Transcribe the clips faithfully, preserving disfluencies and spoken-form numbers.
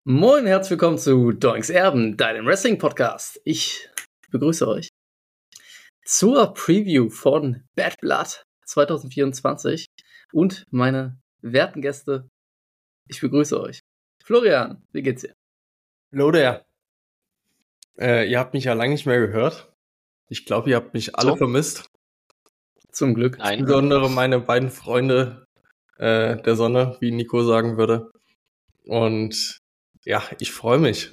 Moin, herzlich willkommen zu Doinks Erben, deinem Wrestling-Podcast. Ich begrüße euch zur Preview von Bad Blood zwanzig vierundzwanzig und meine werten Gäste. Ich begrüße euch. Florian, wie geht's dir? Hallo there. Äh, ihr habt mich ja lange nicht mehr gehört. Ich glaube, ihr habt mich alle So. vermisst. Zum Glück. Nein. Insbesondere meine beiden Freunde äh, der Sonne, wie Nico sagen würde. Und ja, ich freue mich.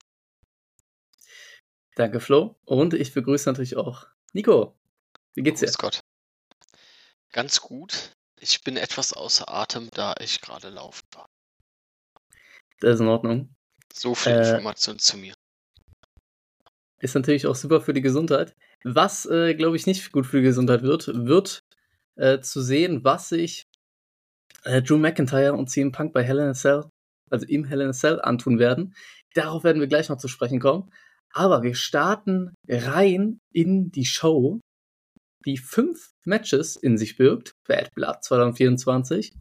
Danke, Flo. Und ich begrüße natürlich auch Nico. Wie geht's dir? Grüß Gott. Ganz gut. Ich bin etwas außer Atem, da ich gerade laufe. Das ist in Ordnung. So viel Äh, Information zu mir. Ist natürlich auch super für die Gesundheit. Was, äh, glaube ich, nicht gut für die Gesundheit wird, wird äh, zu sehen, was sich äh, Drew McIntyre und C M Punk bei Hell in a Cell, also im Hell in a Cell, antun werden. Darauf werden wir gleich noch zu sprechen kommen. Aber wir starten rein in die Show, die fünf Matches in sich birgt. Bad Blood zwanzig vierundzwanzig.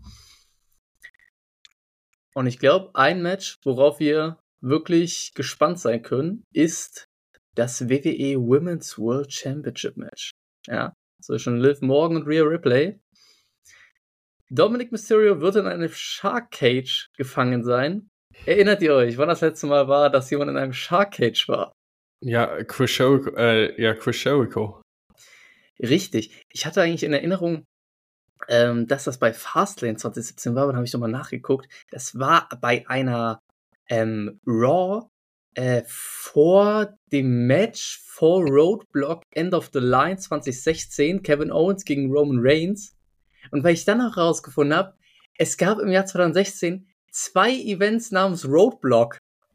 Und ich glaube, ein Match, worauf wir wirklich gespannt sein können, ist das W W E Women's World Championship Match. Ja, zwischen Liv Morgan und Rhea Ripley. Dominic Mysterio wird in einem Shark Cage gefangen sein. Erinnert ihr euch, wann das letzte Mal war, dass jemand in einem Shark Cage war? Ja, Chris Jericho. Äh, ja, Chris Jericho. Richtig. Ich hatte eigentlich in Erinnerung, ähm, dass das bei Fastlane zwanzig siebzehn war, aber dann habe ich nochmal nachgeguckt. Das war bei einer ähm, Raw äh, vor dem Match vor Roadblock End of the Line zwanzig sechzehn, Kevin Owens gegen Roman Reigns. Und weil ich dann auch herausgefunden habe, es gab im Jahr zwanzig sechzehn zwei Events namens Roadblock.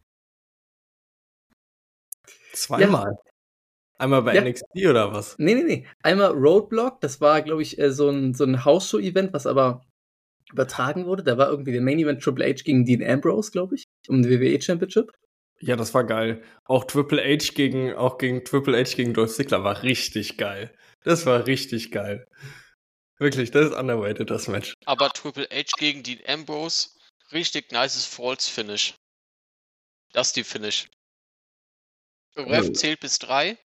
Zweimal. Ja. Einmal bei Ja. N X T oder was? Nee, nee, nee. Einmal Roadblock, das war, glaube ich, äh, so ein, so ein Hausshow-Event, was aber übertragen wurde. Da war irgendwie der Main-Event Triple H gegen Dean Ambrose, glaube ich, um die W W E Championship. Ja, das war geil. Auch Triple H gegen, auch gegen Triple H gegen Dolph Ziggler war richtig geil. Das war richtig geil. Wirklich, das ist underrated, das Match. Aber Triple H gegen Dean Ambrose, richtig nices Falls-Finish. Das ist die Finish. Ref Oh. zählt bis drei.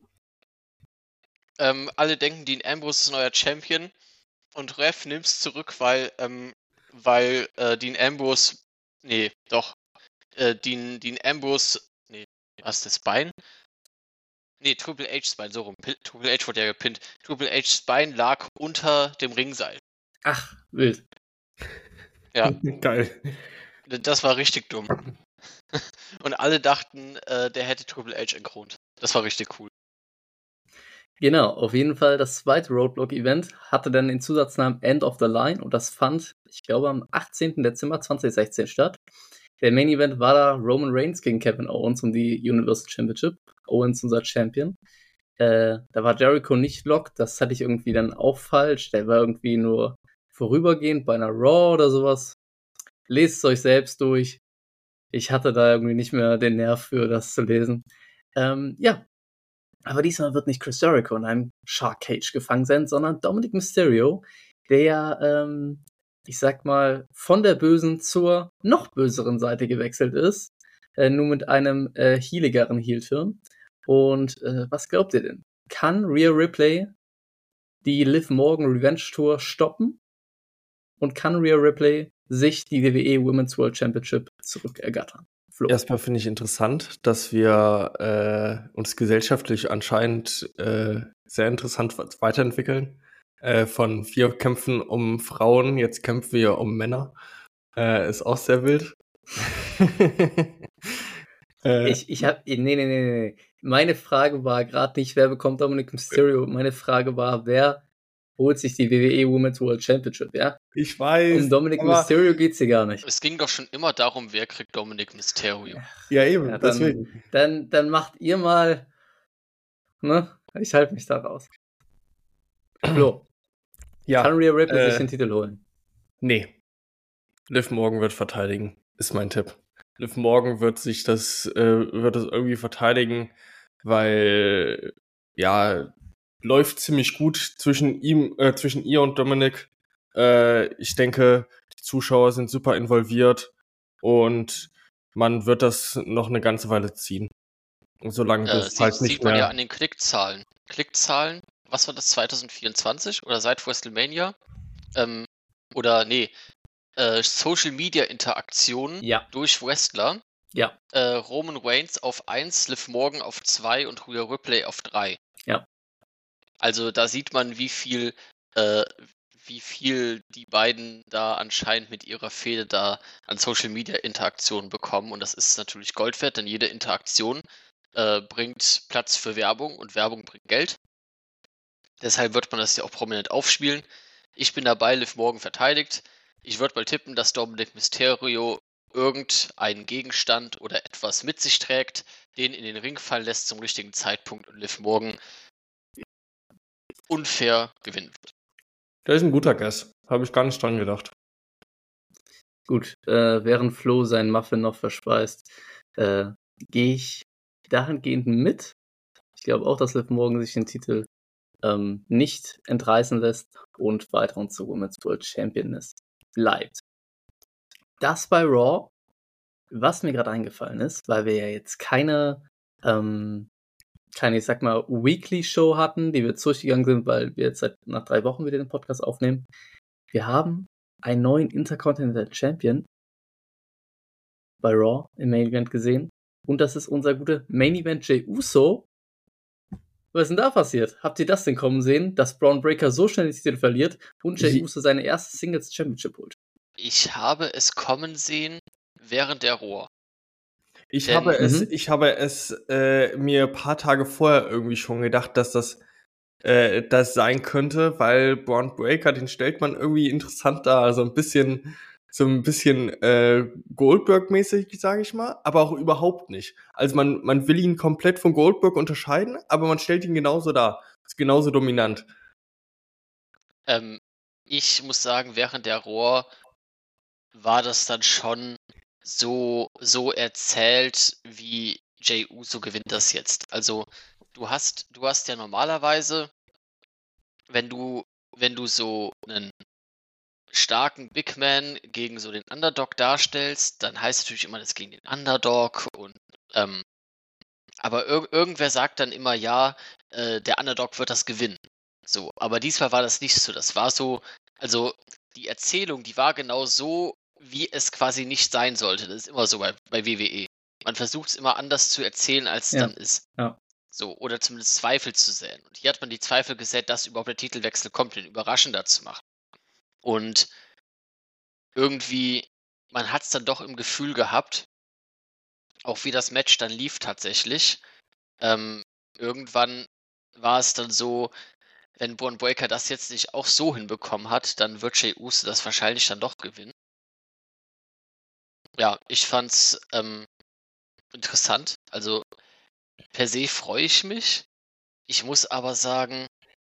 Ähm, alle denken, Dean Ambrose ist neuer Champion. Und Ref nimmt's zurück, weil, ähm, weil äh, Dean Ambrose, nee, doch, äh, Dean, Dean Ambrose, nee, was ist das Bein? Nee, Triple H's Bein, so rum. P- Triple H wurde ja gepinnt. Triple H's Bein lag unter dem Ringseil. Ach, wild. Ja, Geil. das war richtig dumm. Und alle dachten, äh, der hätte Triple H entkront. Das war richtig cool. Genau, auf jeden Fall das zweite Roadblock-Event hatte dann den Zusatznamen End of the Line und das fand, ich glaube, am achtzehnten Dezember zwanzig sechzehn statt. Der Main-Event war da Roman Reigns gegen Kevin Owens um die Universal Championship. Owens unser Champion. Äh, da war Jericho nicht locked, das hatte ich irgendwie dann auch falsch. Der war irgendwie nur vorübergehend bei einer Raw oder sowas. Lest es euch selbst durch. Ich hatte da irgendwie nicht mehr den Nerv für, das zu lesen. Ähm, ja, aber diesmal wird nicht Chris Jericho in einem Shark Cage gefangen sein, sondern Dominic Mysterio, der, ähm, ich sag mal, von der bösen zur noch böseren Seite gewechselt ist. Äh, nur mit einem äh, healigeren Heel-Turn. Und äh, was glaubt ihr denn? Kann Rhea Ripley die Liv Morgan Revenge Tour stoppen? Und kann Rhea Ripley sich die W W E Women's World Championship zurückergattern? Flo. Erstmal finde ich interessant, dass wir äh, uns gesellschaftlich anscheinend äh, sehr interessant weiterentwickeln. Äh, von vier Kämpfen um Frauen, jetzt kämpfen wir um Männer. Äh, ist auch sehr wild. äh, Ich, ich hab, nee, nee, nee, nee. Meine Frage war gerade nicht, wer bekommt Dominic Mysterio. Meine Frage war, wer holt sich die W W E Women's World Championship, ja? Ich weiß. Um Dominic Mysterio geht's hier gar nicht. Es ging doch schon immer darum, wer kriegt Dominic Mysterio. Ja, eben, Ja, deswegen. dann, dann, dann macht ihr mal, ne? Ich halte mich da raus. Flo, Ja, kann Rhea Ripley äh, sich den Titel holen? Nee. Liv Morgan wird verteidigen, ist mein Tipp. Liv Morgan wird sich das, äh, wird das irgendwie verteidigen, weil, ja, läuft ziemlich gut zwischen ihm, äh, zwischen ihr und Dominic. Äh, ich denke, die Zuschauer sind super involviert und man wird das noch eine ganze Weile ziehen. Solange Äh, das sieht, halt nicht sieht man ja mehr. an den Klickzahlen. Klickzahlen, was war das, zwanzig vierundzwanzig oder seit WrestleMania? Ähm, oder nee, äh, Social Media Interaktionen Ja, durch Wrestler. ja, Äh, Roman Reigns auf eins, Liv Morgan auf zwei und Rhea Ripley auf drei. Ja. Also da sieht man, wie viel, äh, wie viel die beiden da anscheinend mit ihrer Fehde da an Social Media Interaktionen bekommen. Und das ist natürlich Gold wert, denn jede Interaktion äh, bringt Platz für Werbung und Werbung bringt Geld. Deshalb wird man das ja auch prominent aufspielen. Ich bin dabei, Liv Morgan verteidigt. Ich würde mal tippen, dass Dominic Mysterio irgendeinen Gegenstand oder etwas mit sich trägt, den in den Ring fallen lässt zum richtigen Zeitpunkt und Liv Morgan unfair gewinnen wird. Das ist ein guter Guess. Habe ich gar nicht dran gedacht. gut. Äh, während Flo seinen Muffin noch verspeist, äh, gehe ich dahingehend mit. Ich glaube auch, dass Liv Morgan sich den Titel ähm, nicht entreißen lässt und weiterhin zur Women's World Championess bleibt. Das bei Raw, was mir gerade eingefallen ist, weil wir ja jetzt keine, ähm, keine, ich sag mal, Weekly-Show hatten, die wir jetzt durchgegangen sind, weil wir jetzt seit nach drei Wochen wieder den Podcast aufnehmen. Wir haben einen neuen Intercontinental Champion bei Raw im Main Event gesehen. Und das ist unser guter Main Event Jey Uso. Was ist denn da passiert? Habt ihr das denn kommen sehen, dass Braun Breaker so schnell den Titel verliert und Jey Je- Uso seine erste Singles Championship holt? Ich habe es kommen sehen während der Raw. Ich Denn- habe es, Mhm. ich habe es äh, mir ein paar Tage vorher irgendwie schon gedacht, dass das äh, das sein könnte, weil Braun Breaker, den stellt man irgendwie interessant dar, so ein bisschen, so ein bisschen äh, Goldberg-mäßig, sage ich mal, aber auch überhaupt nicht. Also man, man will ihn komplett von Goldberg unterscheiden, aber man stellt ihn genauso dar, ist genauso dominant. Ähm, ich muss sagen, während der Raw war das dann schon so, so erzählt, wie Jey Uso gewinnt das jetzt. Also du hast, du hast ja normalerweise, wenn du, wenn du so einen starken Big Man gegen so den Underdog darstellst, dann heißt es natürlich immer das gegen den Underdog und ähm, aber ir irgendwer sagt dann immer, ja, äh, der Underdog wird das gewinnen. So, aber diesmal war das nicht so. Das war so, also die Erzählung, die war genau so, wie es quasi nicht sein sollte. Das ist immer so bei, bei W W E. Man versucht es immer anders zu erzählen, als es Ja, dann ist. ja. So, oder zumindest Zweifel zu säen. Und hier hat man die Zweifel gesät, dass überhaupt der Titelwechsel kommt, den überraschender zu machen. Und irgendwie, man hat es dann doch im Gefühl gehabt, auch wie das Match dann lief tatsächlich. Ähm, irgendwann war es dann so, wenn Braun Breaker das jetzt nicht auch so hinbekommen hat, dann wird Jey Uso das wahrscheinlich dann doch gewinnen. Ja, ich fand's ähm, interessant. Also per se freue ich mich. Ich muss aber sagen,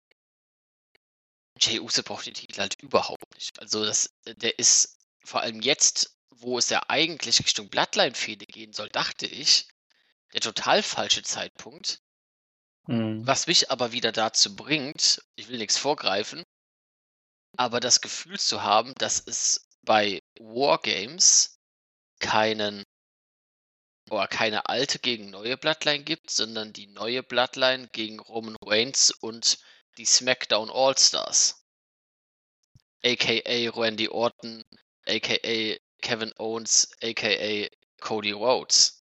Jey Uso braucht den Titel halt überhaupt nicht. Also das, der ist vor allem jetzt, wo es ja eigentlich Richtung Bloodline-Fehde gehen soll, dachte ich, der total falsche Zeitpunkt. Mhm. Was mich aber wieder dazu bringt, ich will nichts vorgreifen, aber das Gefühl zu haben, dass es bei Wargames keinen oder keine alte gegen neue Bloodline gibt, sondern die neue Bloodline gegen Roman Reigns und die SmackDown All-Stars. A K A Randy Orton, A K A Kevin Owens, A K A Cody Rhodes.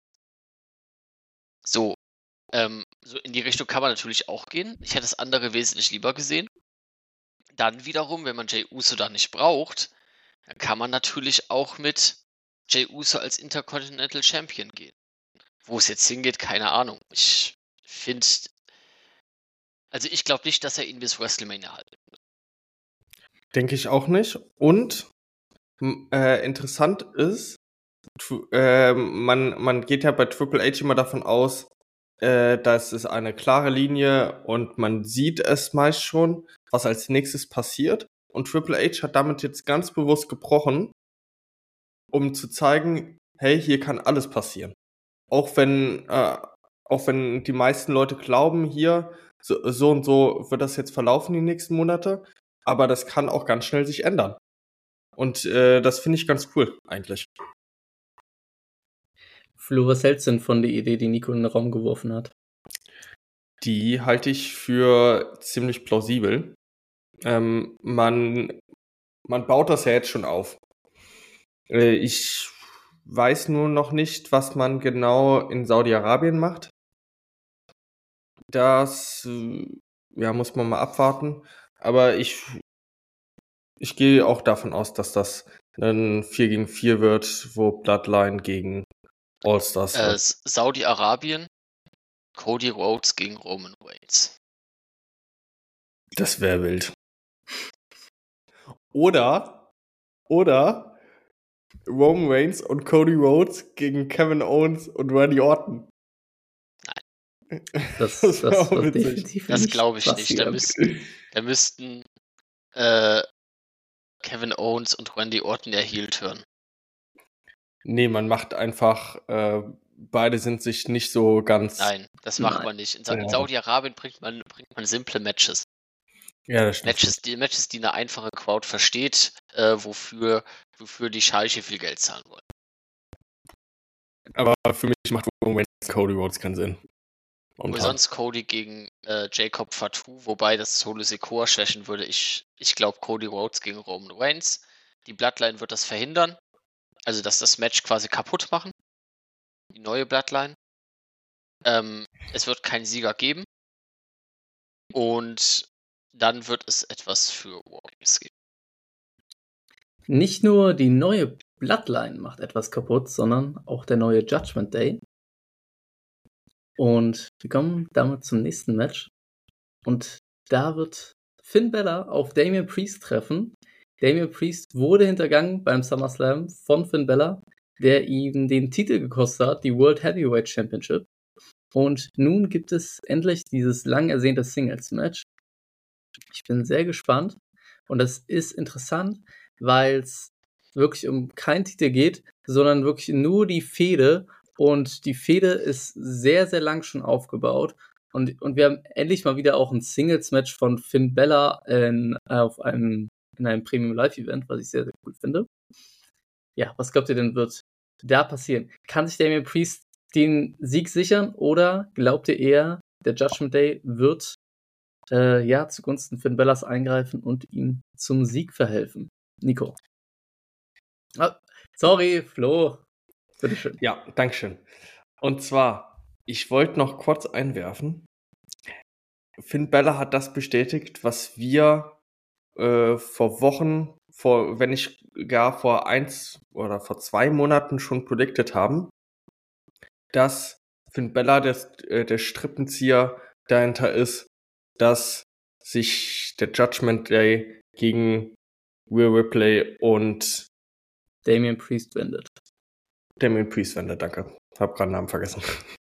So, ähm, so in die Richtung kann man natürlich auch gehen. Ich hätte das andere wesentlich lieber gesehen. Dann wiederum, wenn man Jey Uso da nicht braucht, dann kann man natürlich auch mit Jey Uso als Intercontinental Champion gehen. Wo es jetzt hingeht, keine Ahnung. Ich finde, also ich glaube nicht, dass er ihn bis WrestleMania halten wird. Denke ich auch nicht. Und m- äh, interessant ist, tu- äh, man, man geht ja bei Triple H immer davon aus, äh, dass es eine klare Linie und man sieht es meist schon, was als nächstes passiert. Und Triple H hat damit jetzt ganz bewusst gebrochen, um zu zeigen, hey, hier kann alles passieren. Auch wenn, äh, auch wenn die meisten Leute glauben, hier, so, so und so wird das jetzt verlaufen die nächsten Monate, aber das kann auch ganz schnell sich ändern. Und äh, das finde ich ganz cool, eigentlich. Flo, was hältst du denn von der Idee, die Nico in den Raum geworfen hat? Die halte ich für ziemlich plausibel. Ähm, man, man baut das ja jetzt schon auf. Äh, ich weiß nur noch nicht, was man genau in Saudi-Arabien macht. Das äh, ja, muss man mal abwarten. Aber ich, ich gehe auch davon aus, dass das ein vier gegen vier wird, wo Bloodline gegen All-Stars Äh, wird. S- Saudi-Arabien, Cody Rhodes gegen Roman Reigns. Das wäre wild. Oder, oder Roman Reigns und Cody Rhodes gegen Kevin Owens und Randy Orton. Das, Das das wär auch wird witzig. definitiv Das nicht glaube ich nicht. Da passieren. müssten, da müssten äh, Kevin Owens und Randy Orton der Heel turn. Nee, man macht einfach, äh, beide sind sich nicht so ganz. Nein, das macht Nein. man nicht. In, Sa in Ja. Saudi-Arabien bringt man, bringt man simple Matches. Ja, das stimmt. Matches, die, Matches, die eine einfache Crowd versteht, äh, wofür, wofür die Scheiche viel Geld zahlen wollen. Aber für mich macht Roman Reigns Cody Rhodes keinen Sinn. Oder Momentan. sonst Cody gegen äh, Jacob Fatu, wobei das Solo Sikoa schwächen würde. Ich, ich glaube Cody Rhodes gegen Roman Reigns. Die Bloodline wird das verhindern. Also, dass das Match quasi kaputt machen. Die neue Bloodline. Ähm, es wird keinen Sieger geben. Und dann wird es etwas für Wargames geben. Nicht nur die neue Bloodline macht etwas kaputt, sondern auch der neue Judgment Day. Und wir kommen damit zum nächsten Match. Und da wird Finn Balor auf Damian Priest treffen. Damian Priest wurde hintergangen beim SummerSlam von Finn Balor, der ihm den Titel gekostet hat, die World Heavyweight Championship. Und nun gibt es endlich dieses lang ersehnte Singles-Match. Ich bin sehr gespannt. Und das ist interessant, weil es wirklich um keinen Titel geht, sondern wirklich nur die Fehde. Und die Fehde ist sehr, sehr lang schon aufgebaut. Und, und wir haben endlich mal wieder auch ein Singles-Match von Finn Balor in, äh, auf einem, in einem Premium-Live-Event, was ich sehr, sehr cool finde. Ja, was glaubt ihr denn, wird da passieren? Kann sich Damian Priest den Sieg sichern oder glaubt ihr eher, der Judgment Day wird äh, ja zugunsten Finn Balors eingreifen und ihm zum Sieg verhelfen? Nico. Ah, sorry, Flo. Bitteschön. Ja, Dankeschön. Und zwar, ich wollte noch kurz einwerfen, Finn Balor hat das bestätigt, was wir äh, vor Wochen, vor, wenn nicht gar vor eins oder vor zwei Monaten schon predicted haben, dass Finn Balor der, äh, der Strippenzieher dahinter ist, dass sich der Judgment Day gegen Rhea Ripley und Damian Priest wendet. Damian Priest wendet, danke. Hab gerade den Namen vergessen.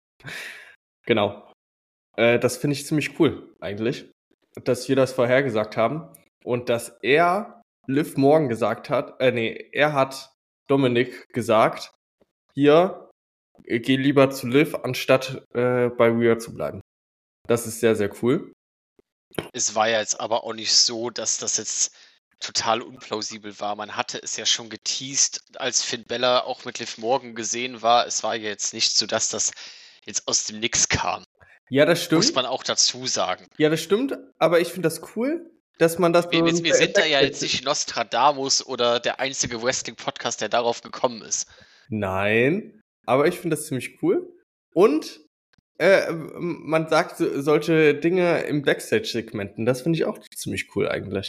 Genau. Äh, das finde ich ziemlich cool, eigentlich. Dass wir das vorhergesagt haben. Und dass er Liv Morgan gesagt hat, äh, nee, er hat Dominik gesagt, hier, äh, geh lieber zu Liv, anstatt äh, bei Rhea zu bleiben. Das ist sehr, sehr cool. Es war ja jetzt aber auch nicht so, dass das jetzt total unplausibel war. Man hatte es ja schon geteased, als Finn Balor auch mit Liv Morgan gesehen war. Es war ja jetzt nicht so, dass das jetzt aus dem Nix kam. Ja, das stimmt. Muss man auch dazu sagen. Ja, das stimmt, aber ich finde das cool, dass man das Wir, so wir, wir sind da ja jetzt nicht Nostradamus oder der einzige Wrestling-Podcast, der darauf gekommen ist. Nein, aber ich finde das ziemlich cool. Und äh, man sagt so, solche Dinge im Backstage-Segmenten. Das finde ich auch ziemlich cool eigentlich.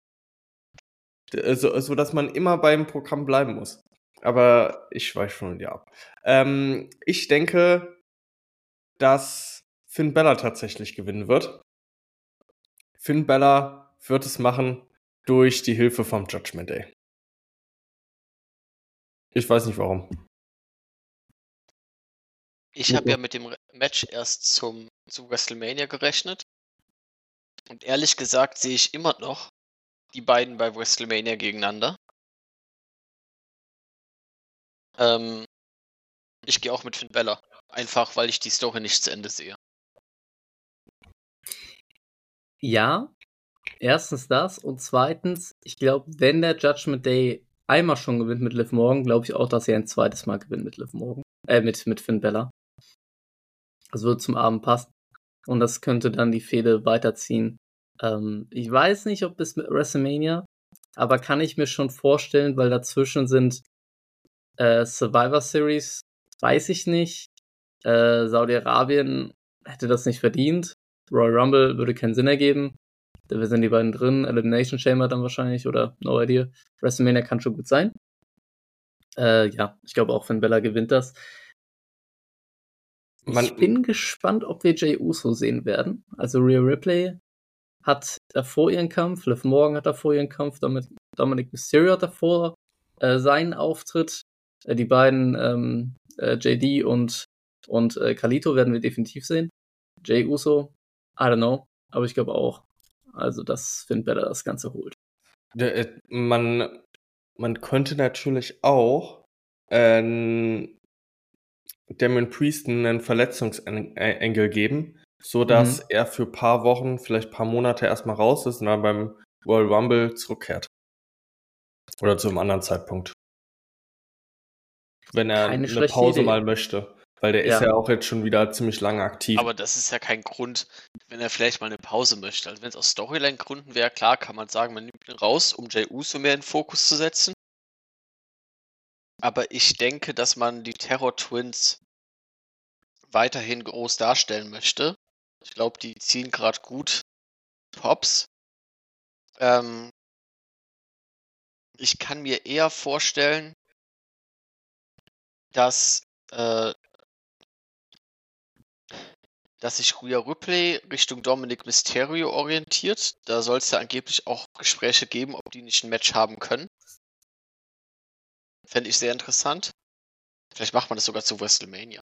So, so, dass man immer beim Programm bleiben muss. Aber ich schweife schon wieder ab. Ähm, ich denke, dass Finn Balor tatsächlich gewinnen wird. Finn Balor wird es machen durch die Hilfe vom Judgment Day. Ich weiß nicht warum. Ich habe ja mit dem Match erst zum, zu WrestleMania gerechnet. Und ehrlich gesagt sehe ich immer noch die beiden bei WrestleMania gegeneinander. Ähm, ich gehe auch mit Finn Balor. Einfach, weil ich die Story nicht zu Ende sehe. Ja, erstens das. Und zweitens, ich glaube, wenn der Judgment Day einmal schon gewinnt mit Liv Morgan, glaube ich auch, dass er ein zweites Mal gewinnt mit Liv Morgan. Äh, mit, mit Finn Balor. Das würde zum Abend passen. Und das könnte dann die Fehde weiterziehen. Ähm, ich weiß nicht, ob bis mit WrestleMania, aber kann ich mir schon vorstellen, weil dazwischen sind äh, Survivor Series, weiß ich nicht. Äh, Saudi-Arabien hätte das nicht verdient. Royal Rumble würde keinen Sinn ergeben. Da sind die beiden drin. Elimination Chamber dann wahrscheinlich oder no idea. WrestleMania kann schon gut sein. Äh, ja, ich glaube auch Finn Balor gewinnt das. Man, ich bin gespannt, ob wir Jey Uso sehen werden. Also Rhea Ripley hat davor ihren Kampf, Liv Morgan hat davor ihren Kampf, damit Dominic Mysterio hat davor äh, seinen Auftritt. Äh, die beiden ähm, äh, J D und, und äh, Carlito werden wir definitiv sehen. Jey Uso, I don't know, aber ich glaube auch, also dass Finn Balor das Ganze holt. Der, man, man könnte natürlich auch ähm, Damian Priest einen Verletzungsengel geben, so dass Mhm. er für ein paar Wochen, vielleicht ein paar Monate erstmal raus ist und dann beim Royal Rumble zurückkehrt. Oder zu einem anderen Zeitpunkt. Wenn er Keine eine schlechte Pause Idee. mal möchte. Weil der Ja. ist ja auch jetzt schon wieder ziemlich lange aktiv. Aber das ist ja kein Grund, wenn er vielleicht mal eine Pause möchte. Also wenn es aus Storyline-Gründen wäre, klar, kann man sagen, man nimmt ihn raus, um Jey Uso mehr in den Fokus zu setzen. Aber ich denke, dass man die Terror Twins weiterhin groß darstellen möchte. Ich glaube, die ziehen gerade gut Pops. Ähm, ich kann mir eher vorstellen, dass, äh, dass sich Rhea Ripley Richtung Dominic Mysterio orientiert. Da soll es ja angeblich auch Gespräche geben, ob die nicht ein Match haben können. Fände ich sehr interessant. Vielleicht macht man das sogar zu WrestleMania.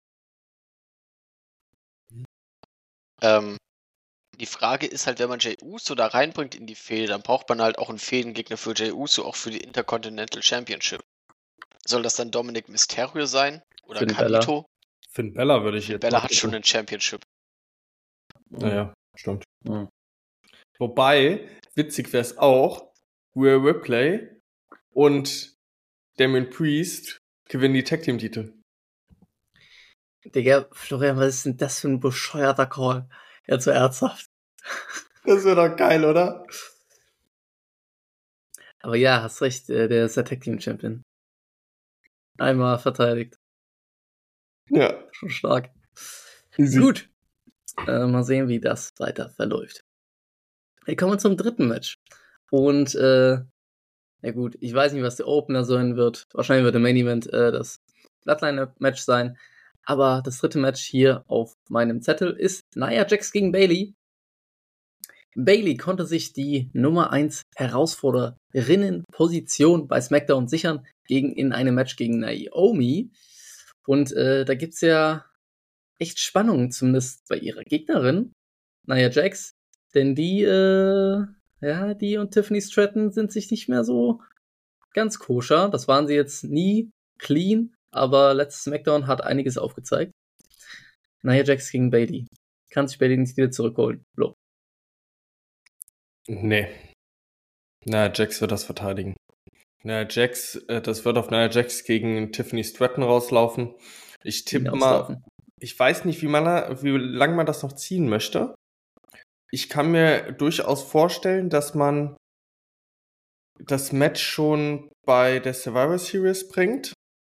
Ähm, die Frage ist halt, wenn man Jey Uso da reinbringt in die Fehde, dann braucht man halt auch einen Fädengegner für Jey Uso, auch für die Intercontinental Championship. Soll das dann Dominic Mysterio sein? Oder Finn Carlito? Finn Balor würde ich Finn jetzt Balor mal hat schon gucken. einen Championship. Naja, stimmt. Mhm. Wobei, witzig wäre es auch, Rhea Ripley und Damian Priest gewinnen die Tag-Team-Titel. Digga, Florian, was ist denn das für ein bescheuerter Call? Jetzt so ernsthaft. Das wäre doch geil, oder? Aber ja, hast recht, äh, der ist der Tag Team Champion. Einmal verteidigt. Ja. Schon stark. Easy. Gut. Äh, mal sehen, wie das weiter verläuft. Wir kommen zum dritten Match. Und, äh, ja gut, ich weiß nicht, was der Opener sein wird. Wahrscheinlich wird der Main Event äh, das Bloodline-Match sein. Aber das dritte Match hier auf meinem Zettel ist Nia Jax gegen Bayley. Bayley konnte sich die Nummer eins Herausforderinnenposition bei SmackDown sichern gegen in einem Match gegen Naomi. Und äh, da gibt's ja echt Spannung, zumindest bei ihrer Gegnerin, Nia Jax. Denn die, äh, ja, die und Tiffany Stratton sind sich nicht mehr so ganz koscher. Das waren sie jetzt nie clean, aber letztes SmackDown hat einiges aufgezeigt. Nia Jax gegen Bayley. Kann sich Bayley nicht wieder zurückholen. Lo. Nee. Nia Jax wird das verteidigen. Nia Jax, äh, das wird auf Nia Jax gegen Tiffany Stratton rauslaufen. Ich tippe mal, ich weiß nicht, wie man da, wie lange man das noch ziehen möchte. Ich kann mir durchaus vorstellen, dass man das Match schon bei der Survivor Series bringt.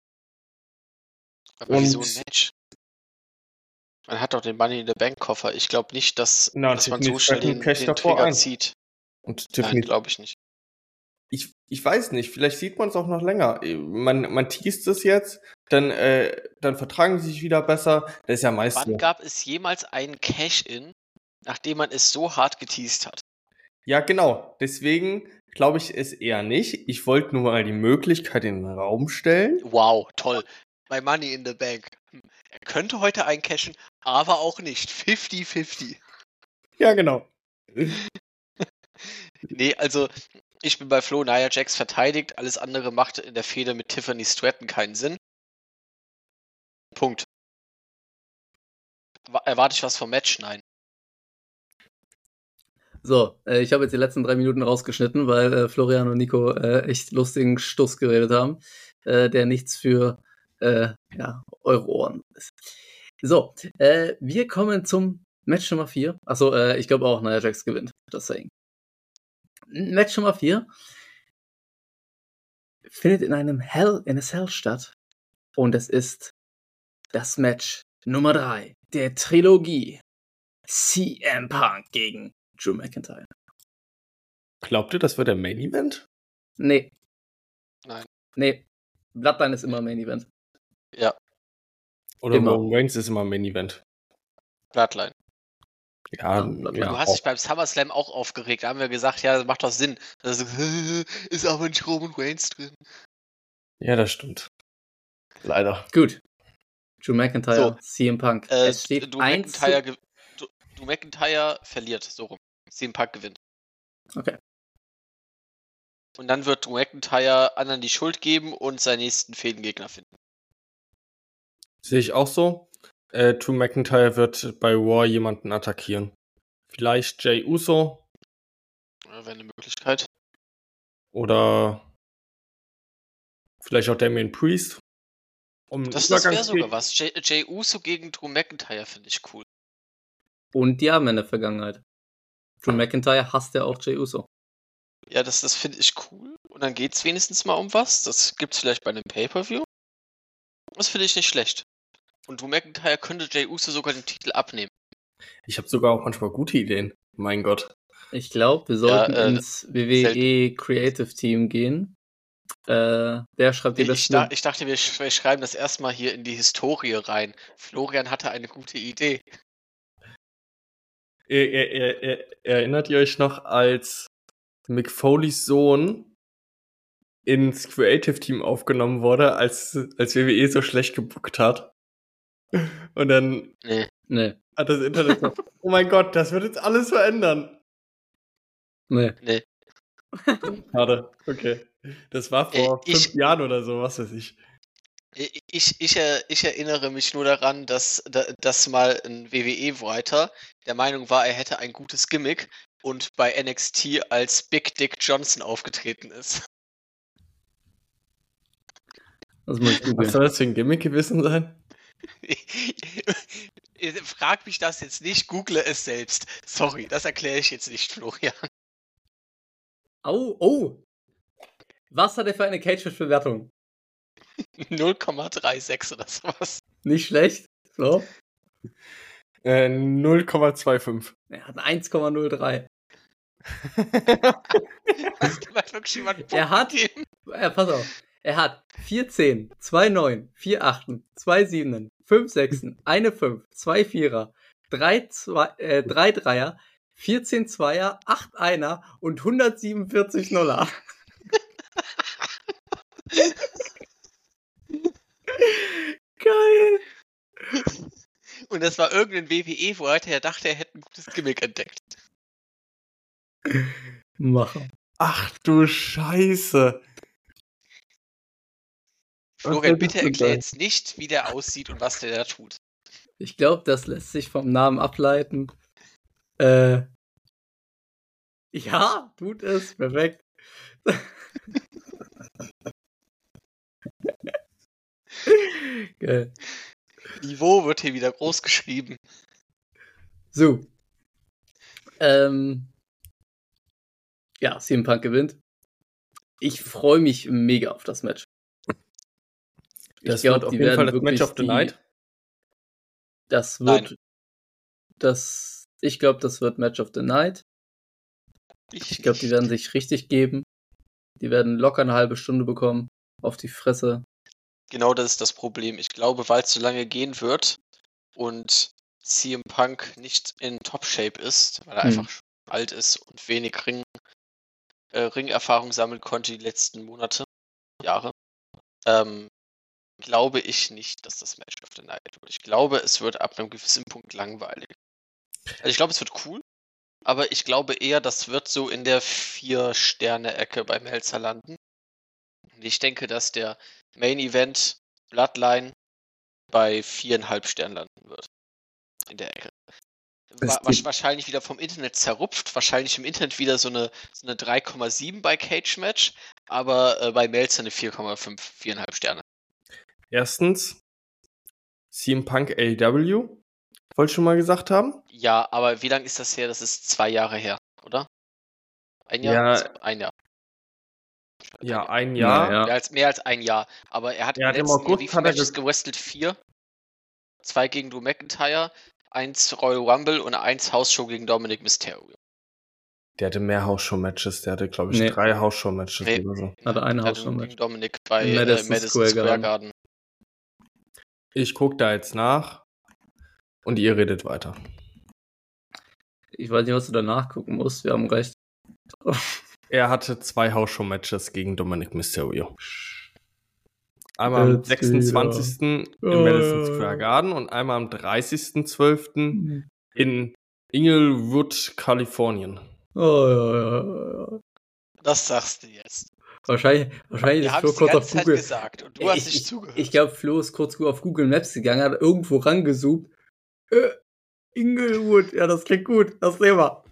Aber Und wieso ein Match? Man hat doch den Money in the Bank Koffer. Ich glaube nicht, dass, Na, dass man Tiffany so schnell Stratton den, casht den davor Trigger ein. zieht. Und Nein, Tiffany, glaube ich nicht. ich, ich weiß nicht, vielleicht sieht man es auch noch länger. Man, man teast es jetzt, dann, äh, dann vertragen sie sich wieder besser. Das ist ja meist Wann so. gab es jemals einen Cash-In, nachdem man es so hart geteased hat? Ja, genau. Deswegen glaube ich es eher nicht. Ich wollte nur mal die Möglichkeit in den Raum stellen. Wow, toll. My Money in the Bank. Hm. Er könnte heute eincashen, aber auch nicht. fifty fifty. Ja, genau. Nee, also ich bin bei Flo. Nia Jax verteidigt. Alles andere macht in der Fehde mit Tiffany Stratton keinen Sinn. Punkt. Wa- Erwarte ich was vom Match? Nein. So, äh, ich habe jetzt die letzten drei Minuten rausgeschnitten, weil äh, Florian und Nico äh, echt lustigen Stuss geredet haben, äh, der nichts für äh, ja, eure Ohren ist. So, äh, wir kommen zum Match Nummer vier. Achso, äh, ich glaube auch, Nia Jax gewinnt. Just saying. Match Nummer vier findet in einem Hell in a Cell statt. Und es ist das Match Nummer drei der Trilogie. C M Punk gegen Drew McIntyre. Glaubt ihr, das wird der Main Event? Nee. Nein. Nee. Bloodline ist immer Main Event. Ja. Oder Immer. Roman Reigns ist immer Main Event? Bloodline. Ja, Ja, Bloodline. ja Du hast dich beim SummerSlam auch aufgeregt. Da haben wir gesagt, ja, das macht doch Sinn. Da hast du gesagt, ist aber nicht Roman Reigns drin. Ja, das stimmt. Leider. Gut. Drew McIntyre, So. C M Punk. Äh, es steht du eins zu... McIntyre, ge- du, du McIntyre verliert, so rum. C M Punk gewinnt. Okay. Und dann wird Drew McIntyre anderen die Schuld geben und seinen nächsten Fädengegner finden. Sehe ich auch so. Äh, Drew McIntyre wird bei Raw jemanden attackieren. Vielleicht Jey Uso Ja, wäre eine Möglichkeit. oder vielleicht auch Damian Priest. Um Das, das wäre Übergangsgeg- sogar was. Jay, Jey Uso gegen Drew McIntyre finde ich cool. Und die haben in der Vergangenheit. Drew McIntyre hasst ja auch Jey Uso. Ja, das, das finde ich cool. Und dann geht's wenigstens mal um was. Das gibt's vielleicht bei einem Pay-Per-View. Das finde ich nicht schlecht. Und Drew McIntyre könnte Jey Uso sogar den Titel abnehmen. Ich habe sogar auch manchmal gute Ideen. Mein Gott. Ich glaube, wir sollten äh, ins W W E Creative Team gehen. Äh, der schreibt die Ich, ich, besten... da, ich dachte, wir, sch- wir schreiben das erstmal hier in die Historie rein. Florian hatte eine gute Idee. Er, er, er, er, erinnert ihr euch noch, als Mick Foleys Sohn ins Creative Team aufgenommen wurde, als, als W W E so schlecht gebuckt hat? Und dann Nee. Nee, hat das Internet so, oh mein Gott, das wird jetzt alles verändern. nee. Nee. Schade, okay. Das war vor Äh, ich- fünf Jahren oder so, was weiß ich. Ich, ich, er- ich erinnere mich nur daran, dass, da- dass mal ein W W E-Writer der Meinung war, er hätte ein gutes Gimmick und bei N X T als Big Dick Johnson aufgetreten ist. Das muss ich Was googeln. soll das für ein Gimmick gewesen sein? Frag mich das jetzt nicht, google es selbst. Sorry, das erkläre ich jetzt nicht, Florian. Au, oh! Was hat er für eine Cage-Bewertung? null Komma sechsunddreißig oder sowas. Nicht schlecht. So. Äh, null Komma fünfundzwanzig. Er hat eins Komma null drei. Das kann man wirklich jemanden Er hat- geben. Ja, pass auf. Er hat vier Zehn, zwei Neun, vier Achten, zwei Sieben, fünf Sechsen, eine Fünf, zwei Vierer, drei zwei, äh, drei Dreier, vierzehn Zweier, acht Einer und hundertsiebenundvierzig Nuller. Geil. Und das war irgendein W W E-Writer, der dachte, er hätte ein gutes Gimmick entdeckt. Macher. Ach du Scheiße. Florian, wird bitte das erklär sein? jetzt nicht, wie der aussieht und was der da tut. Ich glaube, das lässt sich vom Namen ableiten. Äh. Ja, tut es. Perfekt. Geil. Niveau wird hier wieder groß geschrieben. So. Ähm. Ja, C M Punk gewinnt. Ich freue mich mega auf das Match. Das glaub, wird auf die jeden werden Fall das wirklich Match of the die- Night. Das Nein. wird. Das. Ich glaube, das wird Match of the Night. Ich glaube, die werden sich richtig geben. Die werden locker eine halbe Stunde bekommen. Auf die Fresse. Genau das ist das Problem. Ich glaube, weil es so lange gehen wird und C M Punk nicht in Top-Shape ist, weil er Hm. einfach schon alt ist und wenig Ring, äh, Ringerfahrung sammeln konnte die letzten Monate, Jahre, ähm, glaube ich nicht, dass das Match of the Night wird. Ich glaube, es wird ab einem gewissen Punkt langweilig. Also ich glaube, es wird cool, aber ich glaube eher, das wird so in der Vier-Sterne-Ecke bei Melzer landen. Und ich denke, dass der Main Event Bloodline bei viereinhalb Sternen landen wird. In der Ecke. Es Wa gibt- wahrscheinlich wieder vom Internet zerrupft, wahrscheinlich im Internet wieder so eine, so eine drei Komma sieben bei Cage Match, aber äh, bei Melzer eine vier Komma fünf, viereinhalb Sterne. Erstens, C M Punk A E W. Wollte ich schon mal gesagt haben? Ja, aber wie lange ist das her? Das ist zwei Jahre her, oder? Ein Jahr? Ja. Z- Ein Jahr. Ja, ein Ja, Jahr. ja. Mehr als, mehr als ein Jahr. Aber er hat Er im hat im letzten Jahr August wie hat viele er Matches ge- gewrestelt? Vier. Zwei gegen Drew McIntyre, eins Royal Rumble und eins House-Show gegen Dominic Mysterio. Der hatte mehr Hausshow-Matches. Der hatte, glaube ich, Nee. drei Hausshow-Matches Nee. oder so. Hatte eine Ja, House-Show-Match. gegen Dominic bei In äh, Madison Madison, Square Square, Garden. Garden. Ich gucke da jetzt nach und ihr redet weiter. Ich weiß nicht, was du danach gucken musst. Wir haben recht. Er hatte zwei Hausshow-Matches gegen Dominic Mysterio. Einmal am Jetzt sechsundzwanzigsten wieder. im Madison Äh. Square Garden und einmal am dreißigsten zwölften in Inglewood, Kalifornien. Oh, ja, ja, ja, ja. Das sagst du jetzt. Wahrscheinlich, wahrscheinlich Wir ist haben Flo es die kurz ganze auf Zeit Google. gesagt und du hast ich, nicht ich, zugehört. Ich glaube, Flo ist kurz auf Google Maps gegangen, hat irgendwo rangezoomt. Äh, Inglewood, ja, das klingt gut. Das nehmen wir.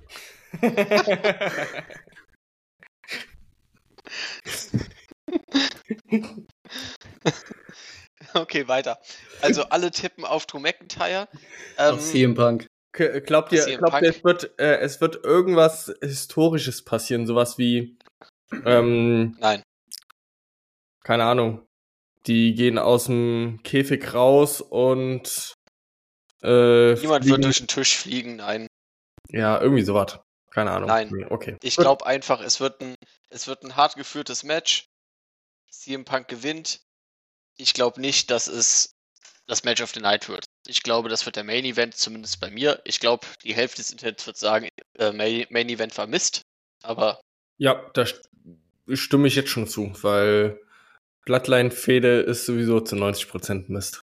Okay, weiter. Also alle tippen auf Drew McIntyre. Ähm, Auf C M Punk. K- Glaubt ihr, C M glaubt Punk? ihr es, wird, äh, es wird irgendwas Historisches passieren? Sowas wie, ähm, Nein. keine Ahnung, die gehen aus dem Käfig raus und äh, Niemand fliegen- wird durch den Tisch fliegen, nein. Ja, irgendwie sowas. Keine Ahnung. Nein. Nee, okay. Ich Gut. glaube einfach, es wird ein, es wird ein hart geführtes Match. C M Punk gewinnt. Ich glaube nicht, dass es das Match of the Night wird. Ich glaube, das wird der Main Event, zumindest bei mir. Ich glaube, die Hälfte des Internets wird sagen, äh, Main, Main Event war Mist. Aber Ja, da st- stimme ich jetzt schon zu, weil Bloodline-Fehde ist sowieso zu neunzig Prozent Mist.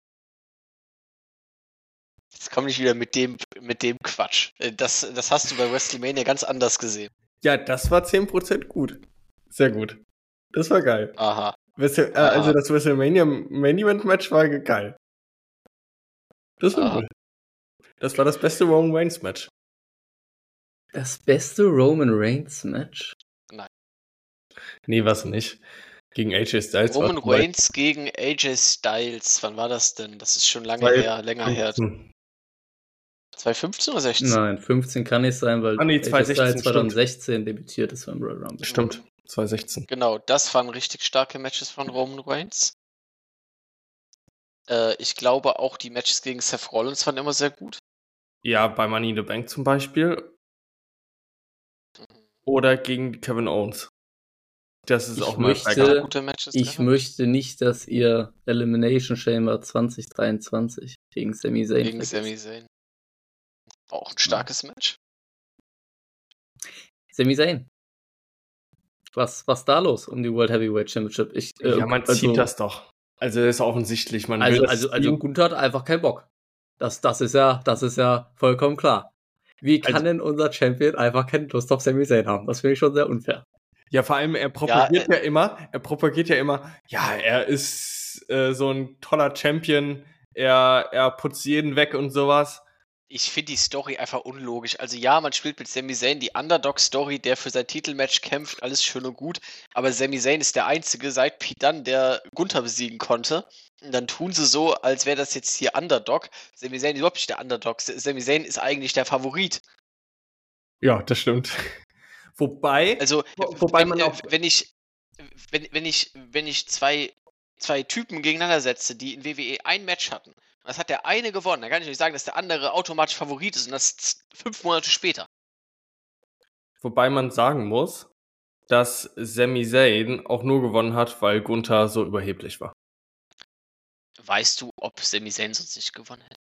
jetzt komme ich wieder mit dem, mit dem Quatsch. Äh, Das, das hast du bei WrestleMania ganz anders gesehen. Ja, das war zehn Prozent gut. Sehr gut. Das war geil. Aha. Wrestle- äh, Ah. also das WrestleMania Main Event Match war geil. Das war Ah. gut. Das war das beste Roman Reigns Match. Das beste Roman Reigns Match? Nee, was nicht. Gegen A J Styles. Roman war zum Beispiel Reigns gegen A J Styles. Wann war das denn? Das ist schon lange Zwei- her, länger her. Hm. zwanzig fünfzehn oder sechzehn? Nein, fünfzehn kann nicht sein, weil Ah, nee, A J zwanzig sechzehn, Styles zwanzig sechzehn debütiert ist beim Royal Rumble. Stimmt. zwanzig sechzehn. Genau, das waren richtig starke Matches von Roman Reigns. Äh, ich glaube auch die Matches gegen Seth Rollins waren immer sehr gut. Ja, bei Money in the Bank zum Beispiel. Oder gegen Kevin Owens. Das ist Ich auch mal möchte- sehr geil. Gute Matches Ich gehabt. möchte nicht, dass ihr Elimination Chamber zwanzig dreiundzwanzig gegen Sami Zayn Gegen vergisst. Sami Zayn. Auch ein starkes Match. Sami Zayn. Was was da los um die World Heavyweight Championship? Ich, äh, Ja, man also, zieht das doch. Also das ist offensichtlich. Man will Also, das also, also ziehen. Gunther hat einfach keinen Bock. Das, das ist ja, das ist ja vollkommen klar. Wie kann Also- denn unser Champion einfach keine Lust auf Sami Zayn haben? Das finde ich schon sehr unfair. Ja, vor allem, er propagiert Ja, ja, immer, er propagiert ja immer, ja, er ist äh, so ein toller Champion, er, er putzt jeden weg und sowas. Ich finde die Story einfach unlogisch. Also ja, man spielt mit Sami Zayn die Underdog-Story, der für sein Titelmatch kämpft, alles schön und gut. Aber Sami Zayn ist der Einzige seit Pete Dunne, der Gunther besiegen konnte. Und dann tun sie so, als wäre das jetzt hier Underdog. Sami Zayn ist überhaupt nicht der Underdog. Sami Zayn ist eigentlich der Favorit. Ja, das stimmt. Wobei, Also, Wo- wobei wenn, man äh, auch- wenn ich, wenn, wenn ich, wenn ich zwei, zwei Typen gegeneinander setze, die in W W E ein Match hatten, und das hat der eine gewonnen, dann kann ich nicht sagen, dass der andere automatisch Favorit ist und das z- fünf Monate später. wobei man sagen muss, dass Sami Zayn auch nur gewonnen hat, weil Gunther so überheblich war. Weißt du, ob Sami Zayn sonst nicht gewonnen hätte?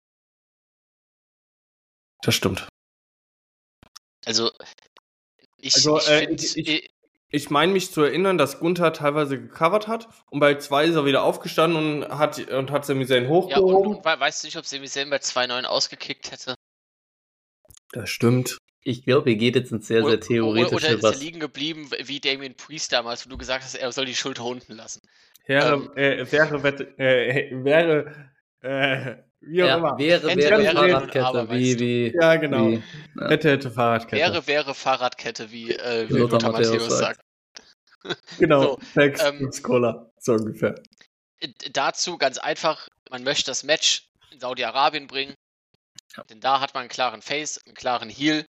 Das stimmt. Also, ich, Also, ich äh, finde, ich- ich- Ich meine mich zu erinnern, dass Gunther teilweise gecovert hat und bei zwei ist er wieder aufgestanden und hat, und hat Sami Zayn ja, und, hochgehoben. und we- weißt du nicht, ob Sami Zayn bei zwei neun ausgekickt hätte? Das stimmt. Ich glaube, ihr geht jetzt ins sehr, sehr Oder, oder, theoretische oder ist er was. liegen geblieben, wie Damien Priest damals, wo du gesagt hast, er soll die Schulter unten lassen? Wäre, Ähm. äh, wäre, wette- äh, wäre, äh, wie auch Ja, immer. wäre, Hätte, wäre wäre, Fahrradkette, aber, wie, weißt du. wie, Ja, genau. wie ja. Hätte, hätte Fahrradkette. Wäre, wäre Fahrradkette, wie, äh, wie Lothar Lothar Matthäus Matthäus sagt. sagt. genau. so, Sex, ähm, Cola. So ungefähr. äh, dazu ganz einfach, man möchte das Match in Saudi-Arabien bringen, Ja. denn da hat man einen klaren Face, einen klaren Heel.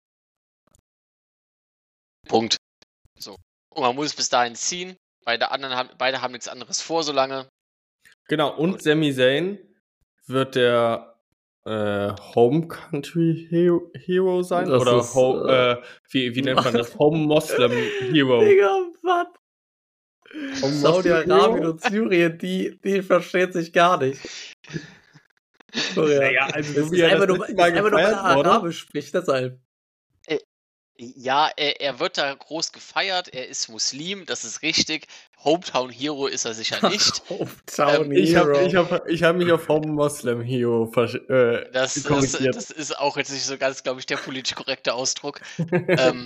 Punkt. So. Und man muss es bis dahin ziehen. Beide anderen haben, beide haben nichts anderes vor, solange. Genau, und Gut. Sami Zayn wird der äh, Home Country Hero, Hero sein? Das Oder ist, ho äh, äh, wie, wie nennt man das? Home Muslim Hero. Digga, was? Home Saudi-Arabien Hero? und Syrien, die, die versteht sich gar nicht. Florian, Naja, also so das wie ist er einfach das nur, letzte das Mal ist einfach nur, weil er gefeiert wurde. Arabisch spricht, deshalb. Ja, er, er wird da groß gefeiert, er ist Muslim, das ist richtig. Hometown Hero ist er sicher nicht. Hometown Ähm, Ich habe Hero. ich hab, ich hab mich auf Home Muslim Hero versch- äh, Das, das, korrigiert. das ist auch jetzt nicht so ganz, glaube ich, der politisch korrekte Ausdruck. ähm,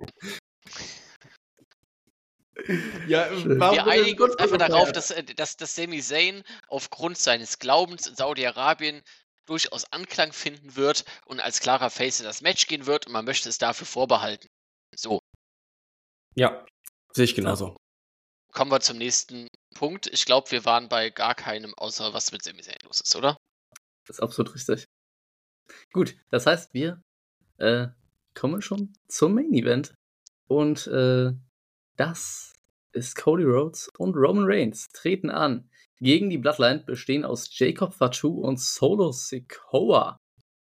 ja, Schön. warum wir wird er einigen uns sonst einfach so darauf, gefeiert? dass, äh, dass, dass Sami Zayn aufgrund seines Glaubens in Saudi-Arabien durchaus Anklang finden wird und als klarer Face in das Match gehen wird und man möchte es dafür vorbehalten. So, Ja, sehe ich genauso. kommen wir zum nächsten Punkt. Ich glaube, wir waren bei gar keinem, außer was mit Sami Zayn los ist, oder? Das ist absolut richtig. Gut, das heißt, wir äh, kommen schon zum Main Event. Und äh, das ist Cody Rhodes und Roman Reigns treten an gegen die Bloodline, bestehen aus Jacob Fatu und Solo Sikoa.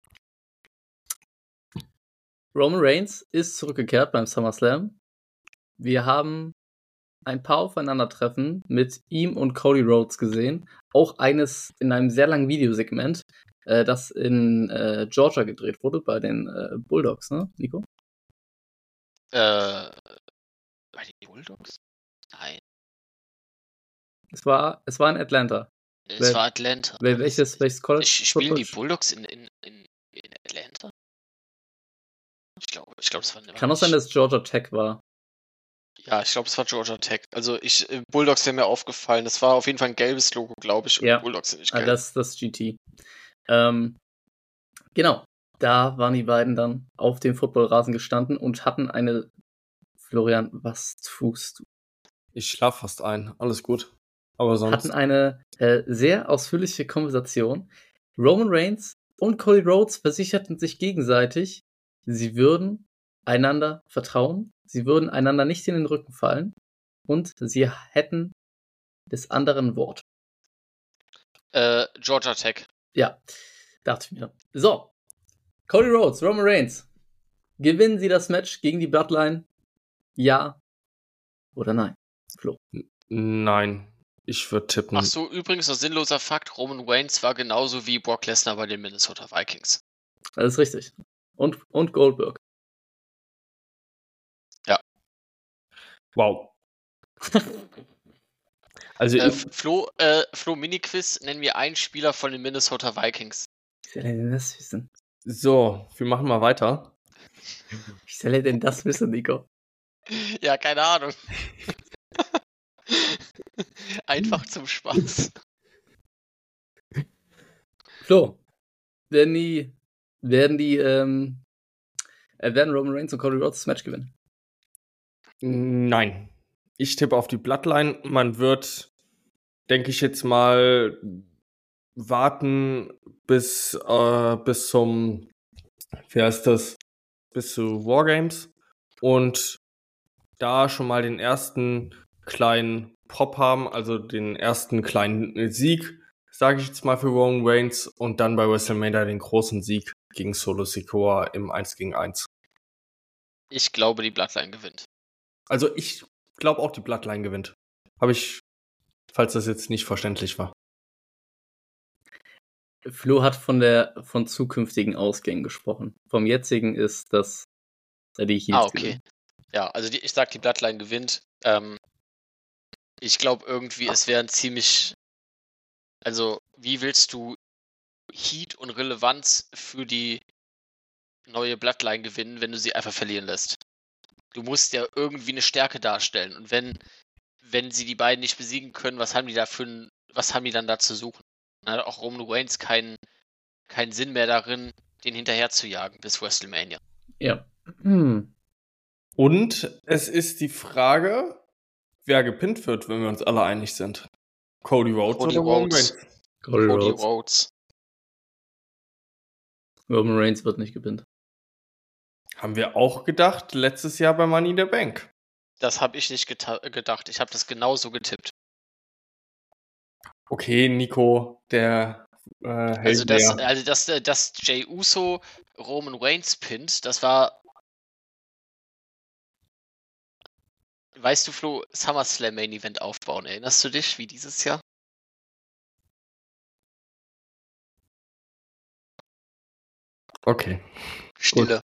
Roman Reigns ist zurückgekehrt beim SummerSlam. Wir haben ein paar Aufeinandertreffen mit ihm und Cody Rhodes gesehen. Auch eines in einem sehr langen Videosegment, äh, das in äh, Georgia gedreht wurde, bei den äh, Bulldogs, ne, Nico? Äh, bei den Bulldogs? Nein, Es war, es war in Atlanta. es Wel- war Atlanta. Wel welches, welches College? Ich, spielen die Football? Bulldogs in, in, in, in Atlanta? Ich glaube, ich glaube, es war Kann auch sein, dass Georgia Tech war. Ja, ich glaube, es war Georgia Tech. Also ich, äh, Bulldogs sind mir aufgefallen. Das war auf jeden Fall ein gelbes Logo, glaube ich. Und Ja. die Bulldogs sind nicht Ah, gelb. das das G T. Ähm, genau. Da waren die beiden dann auf dem Footballrasen gestanden und hatten eine. Florian, was tust du? Ich schlaf fast ein, alles gut. Aber sonst. Hatten eine äh, sehr ausführliche Konversation. Roman Reigns und Cody Rhodes versicherten sich gegenseitig, sie würden einander vertrauen, sie würden einander nicht in den Rücken fallen und sie hätten des anderen Wort. Äh, Georgia Tech. Ja, dachte ich mir. So, Cody Rhodes, Roman Reigns. Gewinnen sie das Match gegen die Bloodline? Ja oder nein? Flo. Nein, ich würde tippen. Ach so, übrigens, ein sinnloser Fakt: Roman Reigns war genauso wie Brock Lesnar bei den Minnesota Vikings. Das ist richtig. Und, und Goldberg. Wow. Also Äh, ich, Flo, äh, Flo Mini-Quiz, nennen wir einen Spieler von den Minnesota Vikings. Wie soll er denn das wissen? so, wir machen mal weiter. Wie soll er denn das wissen, Nico? Ja, keine Ahnung. Einfach zum Spaß. Flo, werden die, werden die, ähm, äh, werden Roman Reigns und Cody Rhodes das Match gewinnen? Nein. Ich tippe auf die Bloodline. Man wird, denke ich jetzt mal, warten bis, äh, bis zum, wie heißt das, bis zu Wargames und da schon mal den ersten kleinen Pop haben, also den ersten kleinen Sieg, sage ich jetzt mal für Roman Reigns und dann bei WrestleMania den großen Sieg gegen Solo Sikoa im eins gegen eins. Ich glaube, die Bloodline gewinnt. Also ich glaube auch, die Bloodline gewinnt. Habe ich, falls das jetzt nicht verständlich war. Flo hat von der von zukünftigen Ausgängen gesprochen. Vom jetzigen ist, dass er die Heels Ah, okay. gewinnen. Ja, also die, ich sag, die Bloodline gewinnt. Ähm, ich glaube irgendwie, es wäre ein ziemlich. Also, wie willst du Heat und Relevanz für die neue Bloodline gewinnen, wenn du sie einfach verlieren lässt? Du musst ja irgendwie eine Stärke darstellen. Und wenn, wenn sie die beiden nicht besiegen können, was haben die da für ein, was haben die dann da zu suchen? Dann hat auch Roman Reigns keinen keinen Sinn mehr darin, den hinterher zu jagen bis WrestleMania. Ja. Hm. Und es ist die Frage, wer gepinnt wird, wenn wir uns alle einig sind. Cody Rhodes Cody oder Roman Rhodes. Reigns? Cody, Cody Rhodes. Rhodes. Roman Reigns wird nicht gewinnen. Haben wir auch gedacht, letztes Jahr bei Money in the Bank. Das habe ich nicht geta- gedacht. Ich habe das genauso getippt. Okay, Nico, der äh, Also hält das, leer. also dass, dass Jey Uso Roman Reigns pinnt, das war, weißt du, Flo, SummerSlam Main Event aufbauen. Erinnerst du dich, wie dieses Jahr? Okay. Stille.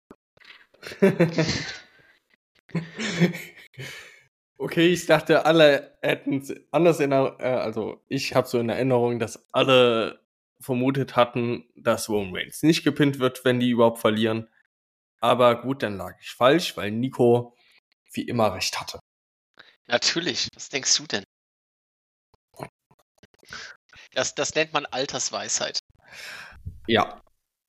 Okay, ich dachte, alle hätten es anders in Erinnerung, äh, also ich habe so in Erinnerung, dass alle vermutet hatten, dass Roman Reigns nicht gepinnt wird, wenn die überhaupt verlieren. Aber gut, dann lag ich falsch, weil Nico wie immer recht hatte. Natürlich. Was denkst du denn? Das, das nennt man Altersweisheit. Ja.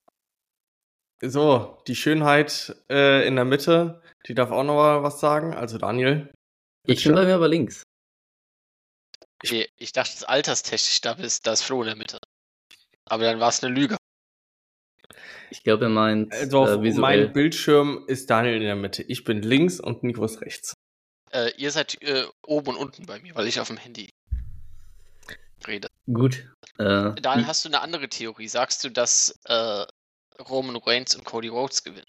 So, die Schönheit äh, in der Mitte, die darf auch noch mal was sagen. Also Daniel. Ich bin bei mir aber links. Okay, ich dachte, das alterstechnisch, da ist, da ist Flo in der Mitte. Aber dann war es eine Lüge. Ich glaube, er meint Also auf äh, visuell. meinem Bildschirm ist Daniel in der Mitte. Ich bin links und Nico ist rechts. Äh, ihr seid äh, oben und unten bei mir, weil ich auf dem Handy rede. Gut. Äh, Daniel, hast du eine andere Theorie? Sagst du, dass äh, Roman Reigns und Cody Rhodes gewinnen?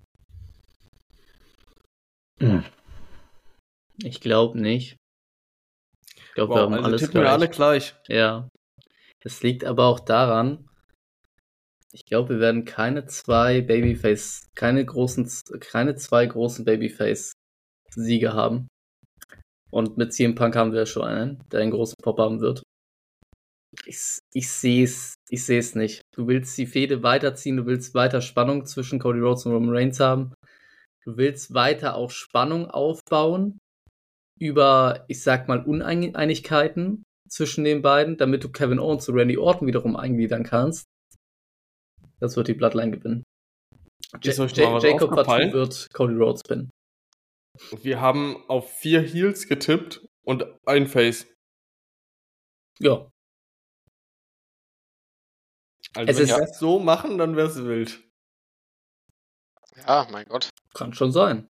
Hm. Ich glaube nicht. Ich glaube, wir Wow, haben also alles tippen wir gleich. alle gleich. Ja. Es liegt aber auch daran, ich glaube, wir werden keine zwei Babyface, keine großen, keine zwei großen Babyface-Siege haben. Und mit C M Punk haben wir schon einen, der einen großen Pop haben wird. Ich, ich sehe es ich sehe es nicht. Du willst die Fehde weiterziehen, du willst weiter Spannung zwischen Cody Rhodes und Roman Reigns haben. Du willst weiter auch Spannung aufbauen über, ich sag mal, Uneinigkeiten zwischen den beiden, damit du Kevin Owens und Randy Orton wiederum eingliedern kannst. Das wird die Bloodline gewinnen. Ist Ja- euch mal Ja- was Jacob aufgefallen? Fatu wird Cody Rhodes pinnen. Wir haben auf vier Heels getippt und ein Face. Ja. Also Es wenn ist- wir das so machen, dann wäre es wild. Ja, mein Gott. Kann schon sein.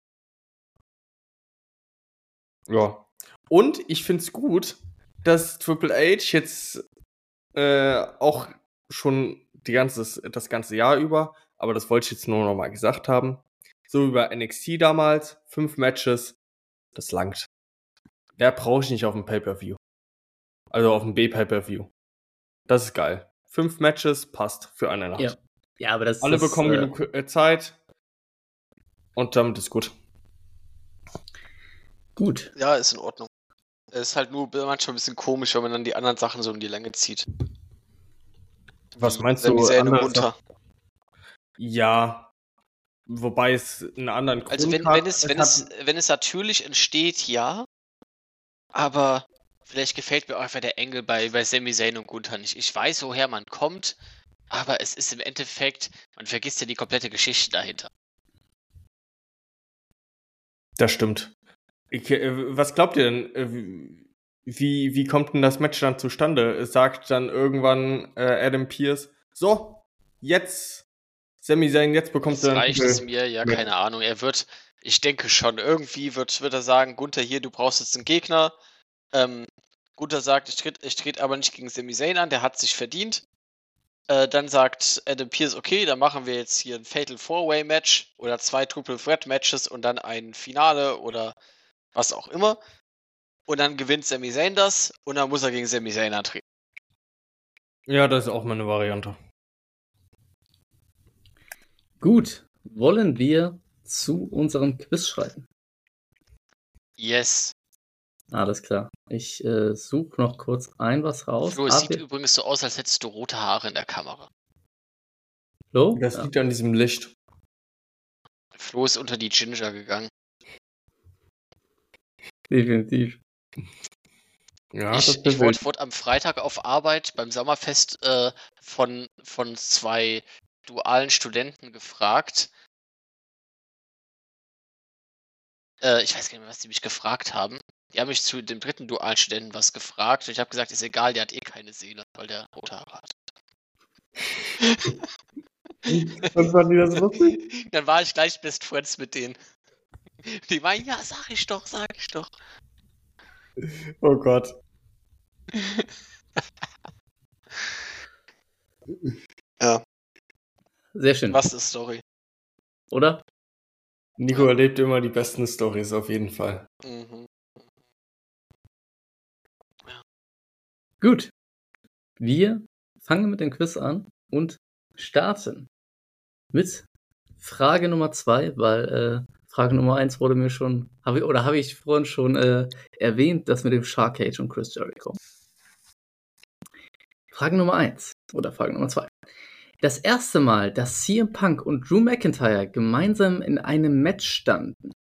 Ja. Und ich finde es gut, dass Triple H jetzt äh, auch schon die ganze, das ganze Jahr über, aber das wollte ich jetzt nur noch mal gesagt haben, so über N X T damals, fünf Matches, das langt. Mehr brauche ich nicht auf dem Pay-Per-View. Also auf dem B-Pay-Per-View. Das ist geil. Fünf Matches passt für eine Nacht. Ja. Ja, aber das Alle ist. bekommen äh, genug äh, Zeit und damit ist gut. Gut. Ja, ist in Ordnung. Es ist halt nur manchmal ein bisschen komisch, wenn man dann die anderen Sachen so in die Länge zieht. Was Wie meinst Sami du? Zayn und andere Gunther. Ja, wobei es einen anderen Grund Also wenn, hat. wenn es, wenn es, wenn es natürlich entsteht, ja. Aber vielleicht gefällt mir auch einfach der Engel bei, bei Sami Zayn und Gunther nicht. Ich weiß, woher man kommt, aber es ist im Endeffekt, man vergisst ja die komplette Geschichte dahinter. Das stimmt. Ich, äh, was glaubt ihr denn? Äh, Wie, wie kommt denn das Match dann zustande? Es sagt dann irgendwann äh, Adam Pearce, so, jetzt, Sami Zayn, jetzt bekommst du Das dann reicht es mir, ja, mit. keine Ahnung. Er wird, ich denke schon, irgendwie wird, wird er sagen, Gunther, hier, du brauchst jetzt einen Gegner. Ähm, Gunther sagt, ich trete ich tret aber nicht gegen Sami Zayn an, der hat sich verdient. Äh, dann sagt Adam Pearce, okay, dann machen wir jetzt hier ein Fatal Four-Way-Match oder zwei Triple Threat-Matches und dann ein Finale oder was auch immer. Und dann gewinnt Sami Zayn das und dann muss er gegen Sami Zayn antreten. Ja, das ist auch mal eine Variante. Gut. Wollen wir zu unserem Quiz schreiten? Yes. Alles klar. Ich äh, suche noch kurz ein was raus. Flo, es sieht Habt ihr- übrigens so aus, als hättest du rote Haare in der Kamera. Flo? Das Ja. liegt an diesem Licht. Flo ist unter die Ginger gegangen. Definitiv. Ja, ich das ich ist wurde, wild. wurde am Freitag auf Arbeit beim Sommerfest äh, von, von zwei dualen Studenten gefragt. Äh, ich weiß gar nicht mehr, was die mich gefragt haben. Die haben mich zu dem dritten Dualstudenten was gefragt und ich habe gesagt, ist egal, der hat eh keine Seele, weil der rote Haare hat. Was fanden die das lustig? Dann war ich gleich Best Friends mit denen. Die meinen, ja, sag ich doch, sag ich doch. Oh Gott. Ja. Sehr schön. Was ist Story? Oder? Nico erlebt immer die besten Storys auf jeden Fall. Mhm. Gut. Wir fangen mit dem Quiz an und starten mit Frage Nummer zwei, weil äh, Frage Nummer eins wurde mir schon, hab ich, oder habe ich vorhin schon äh, erwähnt, das mit dem Shark Cage und Chris Jericho. Frage Nummer eins oder Frage Nummer zwei. Das erste Mal, dass C M Punk und Drew McIntyre gemeinsam in einem Match standen,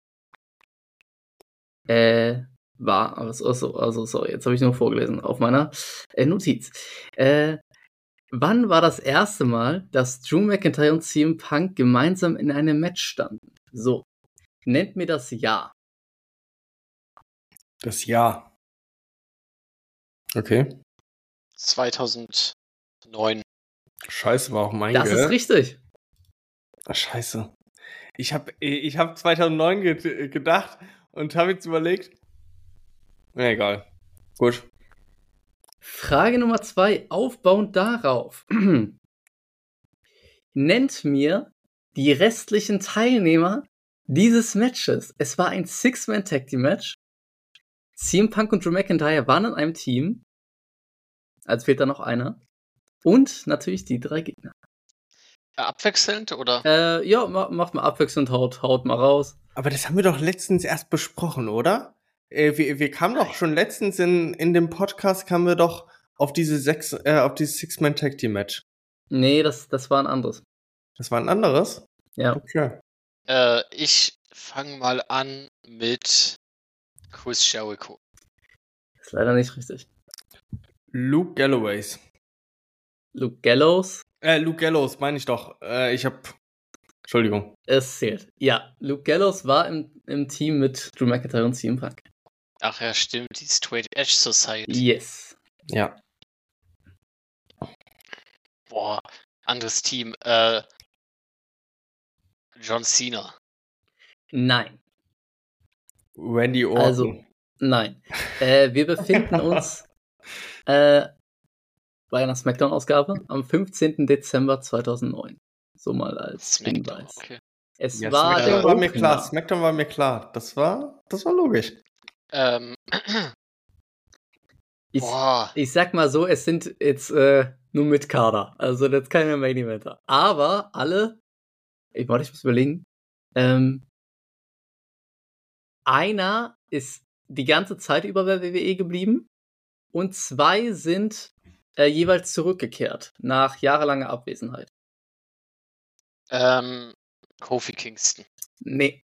äh, war, also, also sorry, jetzt habe ich nur vorgelesen auf meiner äh, Notiz. Äh, wann war das erste Mal, dass Drew McIntyre und C M Punk gemeinsam in einem Match standen? So, nennt mir das Jahr. Das Jahr. Okay. zweitausendneun. Scheiße, war auch mein Das Gell? ist richtig. Ach, scheiße. Ich habe ich hab zweitausendneun ge- gedacht und habe jetzt überlegt. Na egal. Gut. Frage Nummer zwei, aufbauend darauf. Nennt mir die restlichen Teilnehmer dieses Matches. Es war ein Six-Man-Tag-Team-Match. C M Punk und Drew McIntyre waren in einem Team. Also fehlt da noch einer. Und natürlich die drei Gegner. Abwechselnd oder? Äh, ja, ma- macht mal abwechselnd, haut, haut mal raus. Aber das haben wir doch letztens erst besprochen, oder? Äh, wir, wir kamen doch schon letztens in, in dem Podcast kamen wir doch auf diese sechs, äh, auf dieses Six-Man-Tag-Team-Match. Nee, das, das war ein anderes. Das war ein anderes? Ja. Okay. Äh, ich fange mal an mit Chris Jericho. Ist leider nicht richtig. Luke Galloways. Luke Gallows, Äh, Luke Gallows, meine ich doch. Äh, ich hab. Entschuldigung. es zählt. Ja, Luke Gallows war im, im Team mit Drew McIntyre und C M Punk. Ach ja, stimmt, die Straight Edge Society. Yes. Ja. Boah, anderes Team. Äh, John Cena. Nein. Randy Orton. Also, nein. Äh, wir befinden uns äh, bei einer Smackdown-Ausgabe am fünfzehnten Dezember zweitausendneun. So mal als Smackdown, Hinweis. okay. Es Ja, war Smackdown der war mir Opener. klar. Smackdown war mir klar. Das war, das war logisch. Ähm, Ich, boah, ich sag mal so, es sind jetzt äh, nur mit Kader. Also jetzt keine Main Eventer. Aber alle, ich warte, ich muss überlegen. Ähm, einer ist die ganze Zeit über bei W W E geblieben und zwei sind äh, jeweils zurückgekehrt nach jahrelanger Abwesenheit. ähm, Kofi Kingston. Nee,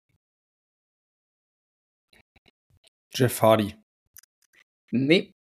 Jeff Hardy. nee,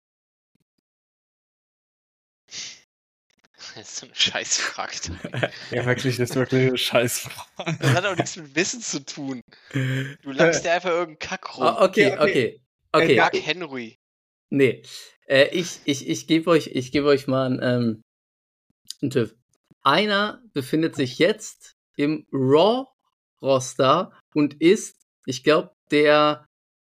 Das ist so eine Scheißfrage. Ja, wirklich, das ist wirklich eine Scheißfrage. Das hat auch nichts mit Wissen zu tun. Du langst dir einfach irgendeinen Kack rum. Oh, okay, Okay, okay. okay, okay. Mark Henry. Nee, äh, ich, ich, ich gebe euch, ich gebe euch mal einen, ähm, einen Tipp. Einer befindet sich jetzt im Raw-Roster und ist, ich glaube, der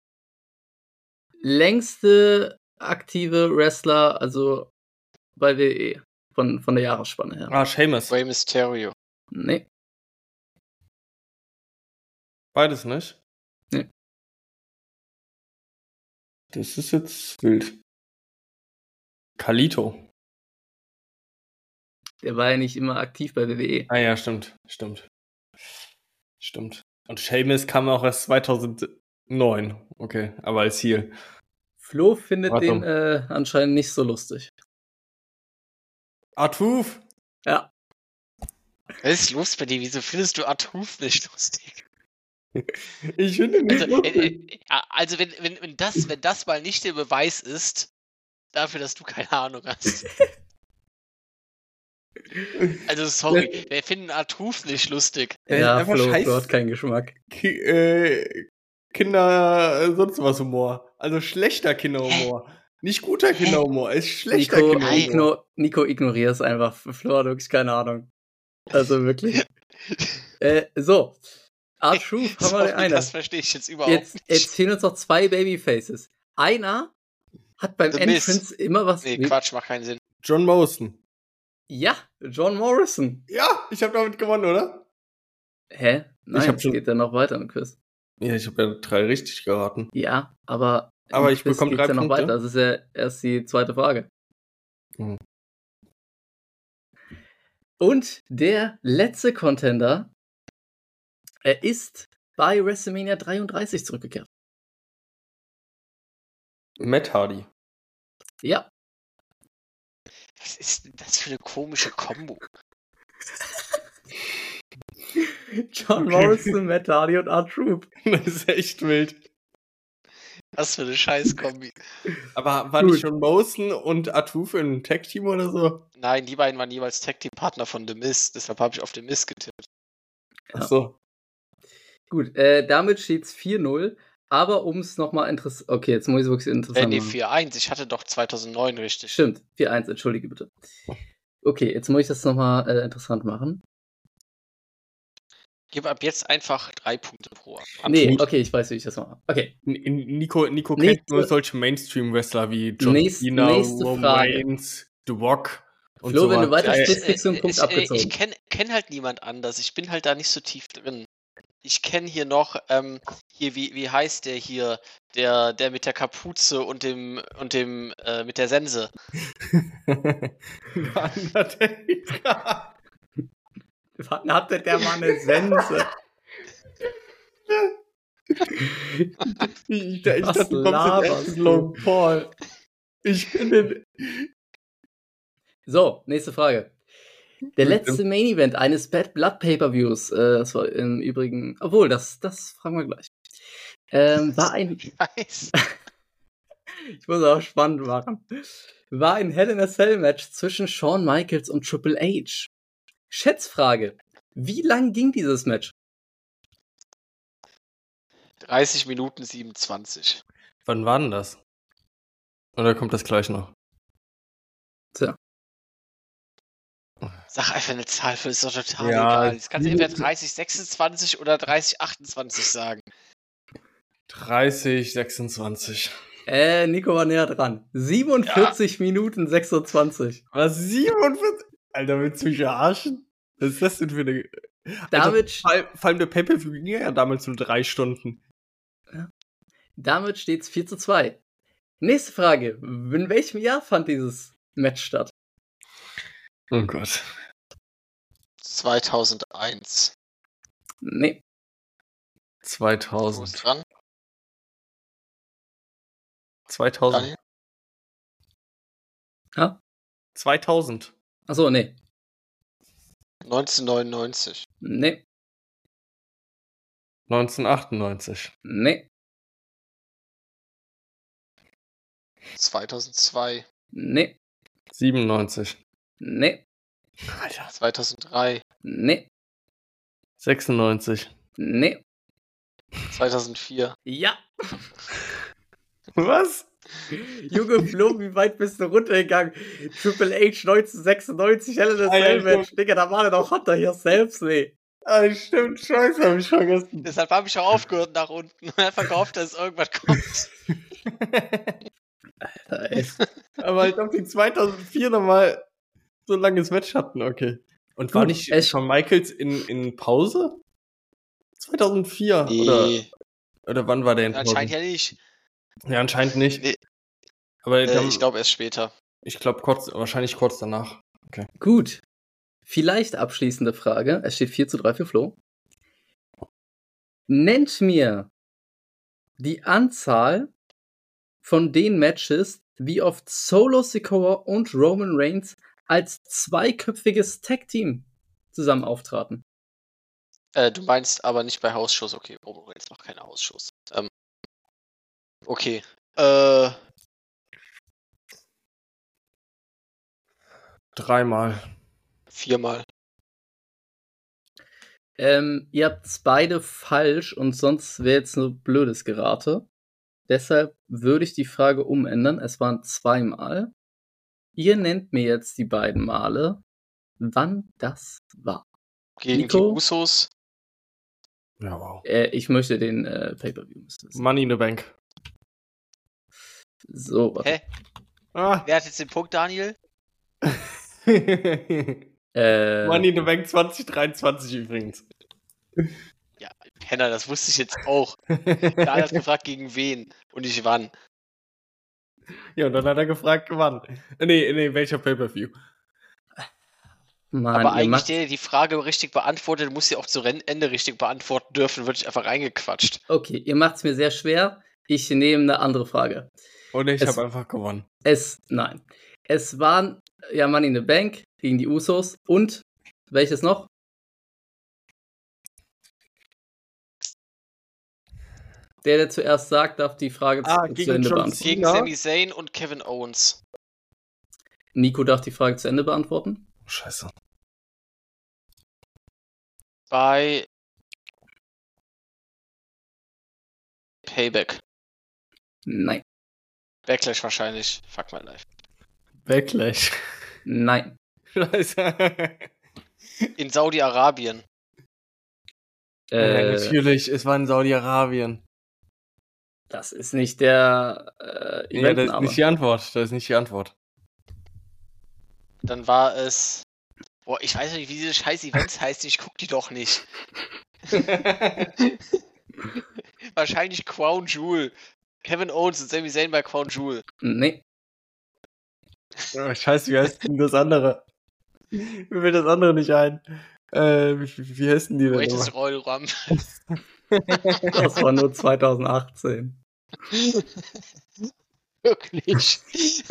längste aktive Wrestler, also bei W W E, von, von der Jahresspanne her. Ah, Sheamus. Rey Mysterio. Nee, Beides nicht? Nee. Das ist jetzt wild. Kalito. der war ja nicht immer aktiv bei W W E. Ah ja, stimmt. Stimmt. Stimmt. Und Sheamus kam auch erst zweitausendneun. Okay, aber als Heel. Flo findet Warte. den äh, anscheinend nicht so lustig. Artuf! Ja, Was ist los bei dir? Wieso findest du Artuf nicht lustig? Ich finde ihn nicht Also, lustig. äh, äh, also wenn, wenn, wenn, das, wenn das mal nicht der Beweis ist, dafür, dass du keine Ahnung hast. Also sorry, wir finden Artuf nicht lustig. Der ist ja einfach Flo, scheiß- Flo hat keinen Geschmack. Ki- äh, Kinder, äh, sonst was Humor. Also schlechter Kinderhumor. Nicht guter Hä? Kinderhumor, ist schlechter Nico, Kinderhumor. igno, Nico ignorier es einfach. Flo hat wirklich keine Ahnung. Also wirklich. äh, so. R-Truth haben wir Sorry, den einen. das verstehe ich jetzt überhaupt Jetzt, nicht. jetzt fehlen uns noch zwei Babyfaces. Einer hat beim The Miz. Entrance immer was. Nee, wie- Quatsch, macht keinen Sinn. John Morrison. Ja, John Morrison. Ja, ich habe damit gewonnen, oder? Hä? Nein, Ich hab es schon- geht dann noch weiter im Quiz. Ja, ich habe ja drei richtig geraten. Ja, aber. im Aber ich Quiz bekomme geht's drei ja noch Punkte. weiter. Das ist ja erst die zweite Frage. Mhm. Und der letzte Contender, er ist bei WrestleMania dreiunddreißig zurückgekehrt. Matt Hardy. Ja, Was ist denn das für eine komische Kombo? John Okay. Morrison, Matt Hardy und R-Truth. Das ist echt wild. Was für eine Scheißkombi. Aber war Gut. nicht John Morrison und Atu im Tag-Team oder so? Nein, die beiden waren jeweils Tag-Team-Partner von The Miz, deshalb habe ich auf The Miz getippt. Ja. Ach so. Gut, äh, damit steht es vier null. Aber um es nochmal interessant. Okay, jetzt muss ich es wirklich Äh, interessant nee, machen. vier eins. Ich hatte doch zweitausendneun richtig. Stimmt, vier eins, entschuldige bitte. Okay, jetzt muss ich das nochmal äh, interessant machen. Gib ab jetzt einfach drei Punkte pro Antwort. Nee, Gut. okay, ich weiß, wie ich das mache. Okay, N- Nico, Nico Nächste- kennt nur solche Mainstream-Wrestler wie John Nächst- Cena, nächste Roman Frage. Reigns, The Rock und Flo, so wenn du weiter. weiter Ja, spielst, kriegst du einen Äh, Punkt ich, äh, abgezogen. Ich kenne kenn halt niemand anders. Ich bin halt da nicht so tief drin. Ich kenne hier noch, ähm, hier, wie, wie heißt der hier? Der, der mit der Kapuze und dem, und dem, äh, mit der Sense. Undertaker. Wann hatte der Mann eine Sense? Ich, ich, ich Was dachte, du kommst jetzt laberst erst mit du? Logan Paul. Ich bin den... So, nächste Frage. Der letzte Main Event eines Bad Blood Pay-Per-Views, äh, das war im Übrigen, obwohl, das, das fragen wir gleich, ähm, war ein, Ich weiß. ich muss auch spannend machen, war ein Hell in a Cell Match zwischen Shawn Michaels und Triple H. Schätzfrage, wie lang ging dieses Match? dreißig Minuten siebenundzwanzig. Wann war denn das? Oder kommt das gleich noch? Tja, Sag einfach eine Zahl, für ist doch total Ja, egal. Jetzt kannst du entweder sieben- dreißig sechsundzwanzig oder dreißig achtundzwanzig sagen. dreißig, sechsundzwanzig. äh, Nico war näher dran. siebenundvierzig Minuten sechsundzwanzig. Was, siebenundvierzig? Alter, willst du mich verarschen? Was ist das denn für eine... Damit, Also, vor allem- vor allem der Pay-Per-View ging ja damals nur drei Stunden. damit steht's vier zu zwei. Nächste Frage, in welchem Jahr fand dieses Match statt? Oh Gott. zweitausendeins. Nee, Wo ist zweitausend. dran? zweitausend. Daniel? ja? zweitausend. Achso, nee, neunzehnhundertneunundneunzig. nee, neunzehnhundertachtundneunzig. nee, zweitausendzwei. nee, siebenundneunzig. nee, Alter. zweitausenddrei. nee, sechsundneunzig. nee. zweitausendvier. Ja, Was? Junge Flo, wie weit bist du runtergegangen? Triple H neunzehnhundertsechsundneunzig, Hell in a Cell Alter. Match. Digga, da war der doch Hunter hier selbst, nee. Ah, stimmt, scheiße, hab ich vergessen. Deshalb habe ich auch aufgehört nach unten und einfach gehofft, dass irgendwas kommt. Alter, ey. Aber als ob die zweitausendvier nochmal so ein langes Match hatten, okay. Und war Gut, nicht es- Shawn Michaels in, in Pause? zweitausendvier? Oder, Nee, oder wann war der in Pause? anscheinend ja nicht. Ja, anscheinend nicht. Nee, Aber äh, dann, ich glaube erst später. ich glaube kurz, wahrscheinlich kurz danach. Gut. Vielleicht abschließende Frage. Es steht vier zu drei für Flo. Nennt mir die Anzahl von den Matches, wie oft Solo Sikoa und Roman Reigns als zweiköpfiges Tag-Team zusammen auftraten. Äh, du meinst aber nicht bei Hausshows. Okay, Roman Reigns macht keine Hausshows. Ähm, okay. Äh, Dreimal. viermal. Ähm, ihr habt's beide falsch und sonst wäre jetzt nur blödes Gerate. Deshalb würde ich die Frage umändern. Es waren zweimal. Ihr nennt mir jetzt die beiden Male, wann das war. Gegen Nico? die Usos. Ja, wow. Äh, ich möchte den äh, Pay-Per-View wissen. Money in the Bank. So, warte. Hä? Ah. Wer hat jetzt den Punkt, Daniel? Äh, Money in the Bank zwanzig dreiundzwanzig übrigens. Ja, Penner, das wusste ich jetzt auch. Daniel hat gefragt, gegen wen und nicht wann. Ja, und dann hat er gefragt, wann. Nee, nee, welcher Pay-Per-View? Mann, Aber ihr eigentlich, macht, der, der die Frage richtig beantwortet, muss sie auch zu Rennende richtig beantworten dürfen, wird ich einfach reingequatscht. okay, ihr macht's mir sehr schwer. Ich nehme eine andere Frage. Und ich Es- habe einfach gewonnen. Es, nein. Es waren ja Money in the Bank gegen die Usos und welches noch? Der, der zuerst sagt, darf die Frage Ah, zu, gegen zu Ende John beantworten. Gegen Ja. Sami Zayn und Kevin Owens. Nico darf die Frage zu Ende beantworten. Scheiße. Bei Payback. Nein, Backlash wahrscheinlich. Fuck my life. Backlash. nein. Scheiße. In Saudi-Arabien. Ja, Äh, natürlich, es war in Saudi-Arabien. das ist nicht der äh, Ja, das ist Eventname. nicht die Antwort. Das ist nicht die Antwort. Dann war es. Boah, ich weiß nicht, wie diese scheiß Events heißen. Ich guck die doch nicht. Wahrscheinlich Crown Jewel. Kevin Owens und Sami Zayn bei Crown Jewel. Nee, Oh, scheiße, wie heißt denn das andere? Mir fällt das andere nicht ein. Äh, wie, wie heißt denn die denn? Greatest immer? Royal Rumble. das war nur zwanzig achtzehn. Wirklich.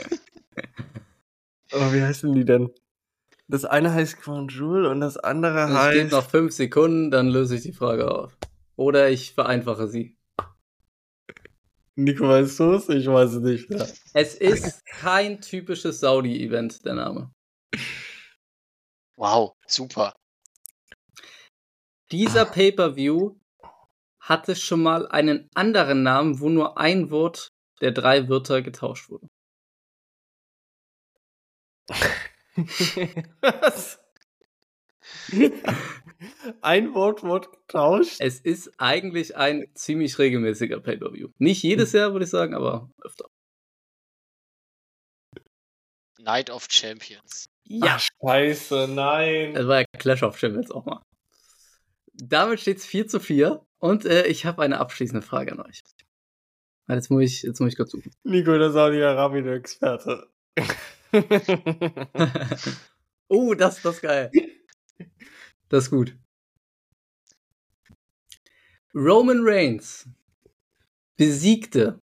Oh, wie heißen die denn? Das eine heißt Crown Jewel und das andere Es heißt... geht noch fünf Sekunden, dann löse ich die Frage auf. Oder ich vereinfache sie. Nico, weißt du es? Ich weiß es nicht. Ja. Es ist kein typisches Saudi-Event, der Name. Wow, super. Dieser Pay-Per-View hatte schon mal einen anderen Namen, wo nur ein Wort der drei Wörter getauscht wurde. Was? Ein Wort wird getauscht? Es ist eigentlich ein ziemlich regelmäßiger Pay-Per-View. Nicht jedes Jahr, würde ich sagen, aber öfter. Night of Champions. Ja, Ach, scheiße, nein. es war ja Clash of Champions auch mal. Damit steht es vier zu vier und äh, ich habe eine abschließende Frage an euch. Jetzt muss ich, jetzt muss ich kurz suchen. Nico, der Saudi-Arabien-Experte. Oh, das, das ist geil. Das ist gut. Roman Reigns besiegte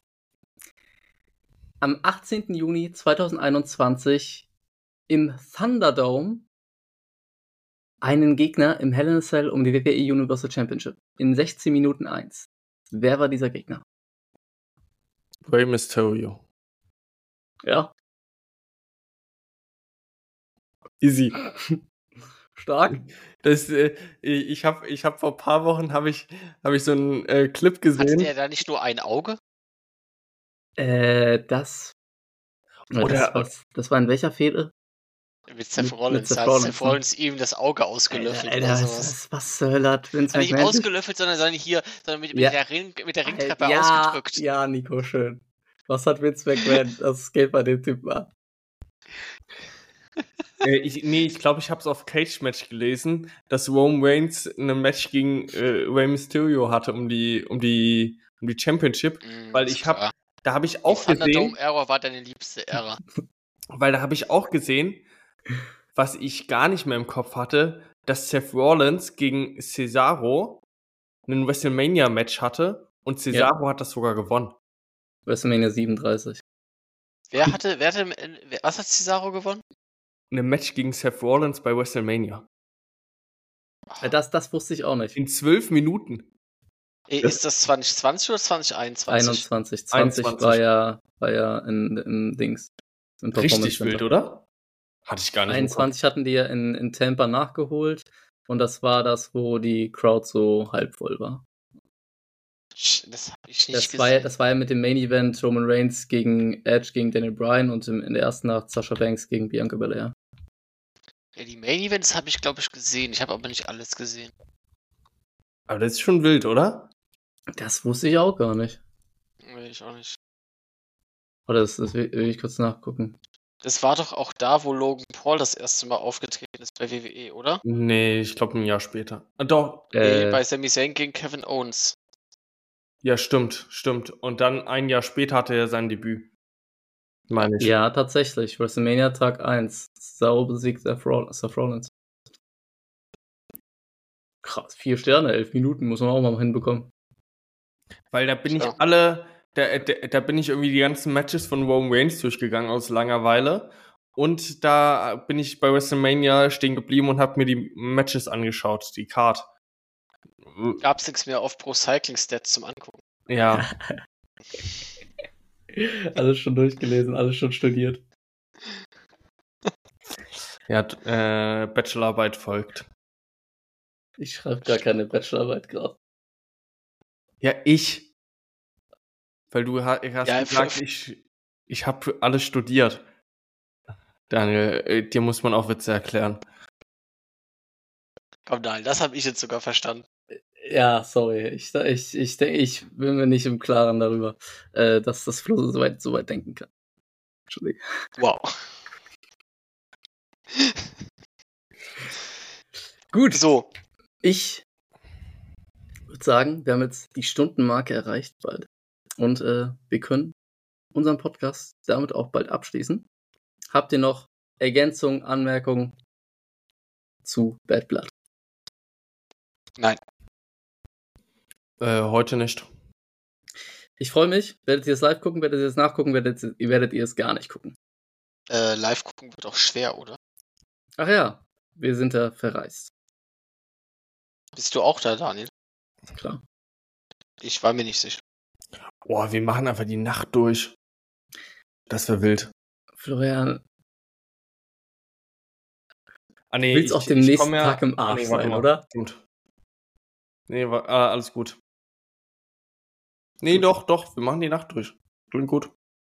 am achtzehnten Juni zweitausendeinundzwanzig im Thunderdome einen Gegner im Hell in a Cell um die W W E Universal Championship in sechzehn Minuten eins. Wer war dieser Gegner? Rey Mysterio. Ja, Easy. stark. Das, äh, ich habe ich hab vor ein paar Wochen habe ich, hab ich so einen äh, Clip Hatte gesehen. der da nicht nur ein Auge? Äh, das. Oder- das, was, das war in welcher Fehde? Mit Seth Mit- Rollins. mit Seth Da hat Rollins, Seth ne? Rollins ihm das Auge ausgelöffelt Alter, oder Alter, sowas. was, was zur Hölle hat Vince Also nicht McMahon sich- ausgelöffelt, sondern, sondern hier, sondern mit, mit, Ja. der, Ring, mit der Ringtreppe ja, ausgedrückt. Ja, Nico, schön. Was hat Vince McMahon? Das geht bei dem Typen an. Äh, ich, nee, ich glaube, ich habe es auf Cage Match gelesen, dass Roman Reigns ein Match gegen äh, Rey Mysterio hatte um die um die um die Championship, Mm, weil ist ich habe klar. da habe ich Die auch gesehen, Thunderdome-Ära war deine liebste Ära. weil da habe ich auch gesehen, was ich gar nicht mehr im Kopf hatte, dass Seth Rollins gegen Cesaro ein WrestleMania Match hatte und Cesaro hat das sogar gewonnen. WrestleMania siebenunddreißig. Wer hatte, wer hatte, wer, was hat Cesaro gewonnen? Ein Match gegen Seth Rollins bei WrestleMania. Äh, Das, das wusste ich auch nicht. In zwölf Minuten. Ey, Ist das zwanzig zwanzig oder zwanzig einundzwanzig? einundzwanzig. zwanzig einundzwanzig. war ja, war ja in, in Dings. Im Richtig Performance wild, Center. oder? Hatte ich gar nicht im Kopf. einundzwanzig hatten die ja in, in Tampa nachgeholt. Und das war das, wo die Crowd so halb voll war. Das habe ich nicht Das gesehen. war, ja, das war ja mit dem Main Event Roman Reigns gegen Edge gegen Daniel Bryan und im, in der ersten Nacht Sasha Banks gegen Bianca Belair. Ja, die Main Events habe ich, glaube ich, gesehen. Ich habe aber nicht alles gesehen. Aber das ist schon wild, oder? Das wusste ich auch gar nicht. Nee, ich auch nicht. Oder das, das will, will ich kurz nachgucken. Das war doch auch da, wo Logan Paul das erste Mal aufgetreten ist bei W W E, oder? Nee, ich glaube ein Jahr später. Ah, doch, Nee, Äh, bei Sami Zayn gegen Kevin Owens. ja, stimmt, stimmt. Und dann ein Jahr später hatte er sein Debüt. Meine ich. ja, tatsächlich. WrestleMania Tag eins. Sau besiegt Seth Roll- Seth Rollins. Krass, vier Sterne, elf Minuten muss man auch mal hinbekommen. Weil da bin Tja. ich alle, da, da, da bin ich irgendwie die ganzen Matches von Roman Reigns durchgegangen aus Langeweile. Und da bin ich bei WrestleMania stehen geblieben und habe mir die Matches angeschaut, die Card. Gab's nichts mehr auf Pro Cycling Stats zum Angucken. Ja. Alles schon durchgelesen, alles schon studiert. Ja, äh, Bachelorarbeit folgt. Ich schreibe gar keine Bachelorarbeit gerade. Ja, ich. Weil du ha- hast Ja, gesagt, für- ich, ich habe alles studiert. Daniel, äh, dir muss man auch Witze erklären. Komm, nein, das habe ich jetzt sogar verstanden. Ja, sorry. Ich, ich, ich, denk- ich bin mir nicht im Klaren darüber, äh, dass das Flo so weit, so weit denken kann. Entschuldigung. Wow. Gut. So, Ich würde sagen, wir haben jetzt die Stundenmarke erreicht bald. Und äh, wir können unseren Podcast damit auch bald abschließen. Habt ihr noch Ergänzungen, Anmerkungen zu Bad Blood? nein. Äh, heute nicht. Ich freue mich. Werdet ihr es live gucken, werdet ihr es nachgucken, werdet, werdet ihr es gar nicht gucken. Äh, live gucken wird auch schwer, oder? Ach ja, wir sind da verreist. Bist du auch da, Daniel? Klar. Ich war mir nicht sicher. Boah, wir machen einfach die Nacht durch. Das wäre wild. Florian, Ah, nee, du willst ich- auch dem ich nächsten komm ja- Tag im Ah, Arsch nee, warte sein, mal. oder? Stimmt. Nee, wa- ah, alles gut. Nee, Gut. doch, doch, wir machen die Nacht durch. Klingt gut.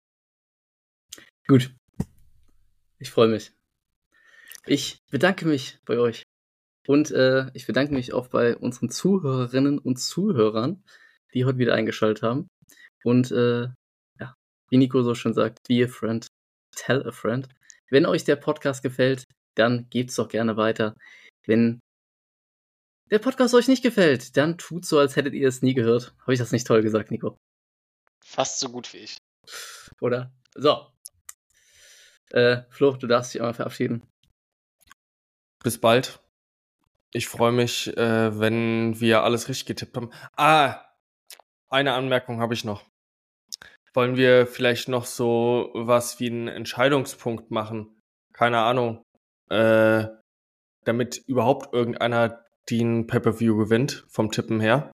Gut. Ich freue mich. Ich bedanke mich bei euch. Und äh, ich bedanke mich auch bei unseren Zuhörerinnen und Zuhörern, die heute wieder eingeschaltet haben. Und äh, ja, wie Nico so schön sagt, be a friend, tell a friend. Wenn euch der Podcast gefällt, dann gebt's doch gerne weiter. Wenn der Podcast euch nicht gefällt, dann tut so, als hättet ihr es nie gehört. Habe ich das nicht toll gesagt, Nico? Fast so gut wie ich. Oder? So. Äh, Flo, du darfst dich einmal verabschieden. Bis bald. Ich freue mich, äh, wenn wir alles richtig getippt haben. Ah, eine Anmerkung habe ich noch. Wollen wir vielleicht noch so was wie einen Entscheidungspunkt machen? Keine Ahnung. Äh, damit überhaupt irgendeiner den Pay-Per-View gewinnt, vom Tippen her.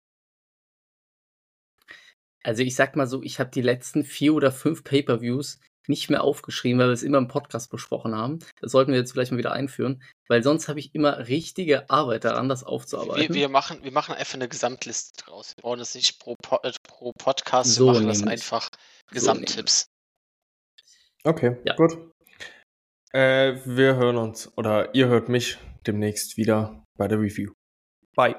Also ich sag mal so, ich habe die letzten vier oder fünf Pay-Per-Views nicht mehr aufgeschrieben, weil wir es immer im Podcast besprochen haben. Das sollten wir jetzt vielleicht mal wieder einführen, weil sonst habe ich immer richtige Arbeit daran, das Wir, aufzuarbeiten. wir, machen, wir machen einfach eine Gesamtliste draus. Wir brauchen das nicht pro, Po- äh, pro Podcast, So wir machen das nämlich. einfach So Gesamttipps. Okay, Ja. gut. Äh, wir hören uns, oder ihr hört mich demnächst wieder bei der Review. Bye.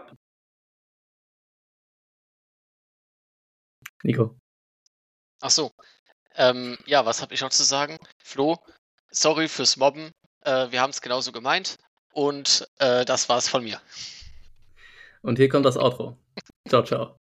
Nico. Ach so. Ähm, ja, was habe ich noch zu sagen? Flo, sorry fürs Mobben. Äh, wir haben es genauso gemeint. Und äh, das war's von mir. Und hier kommt das Outro. Ciao, ciao.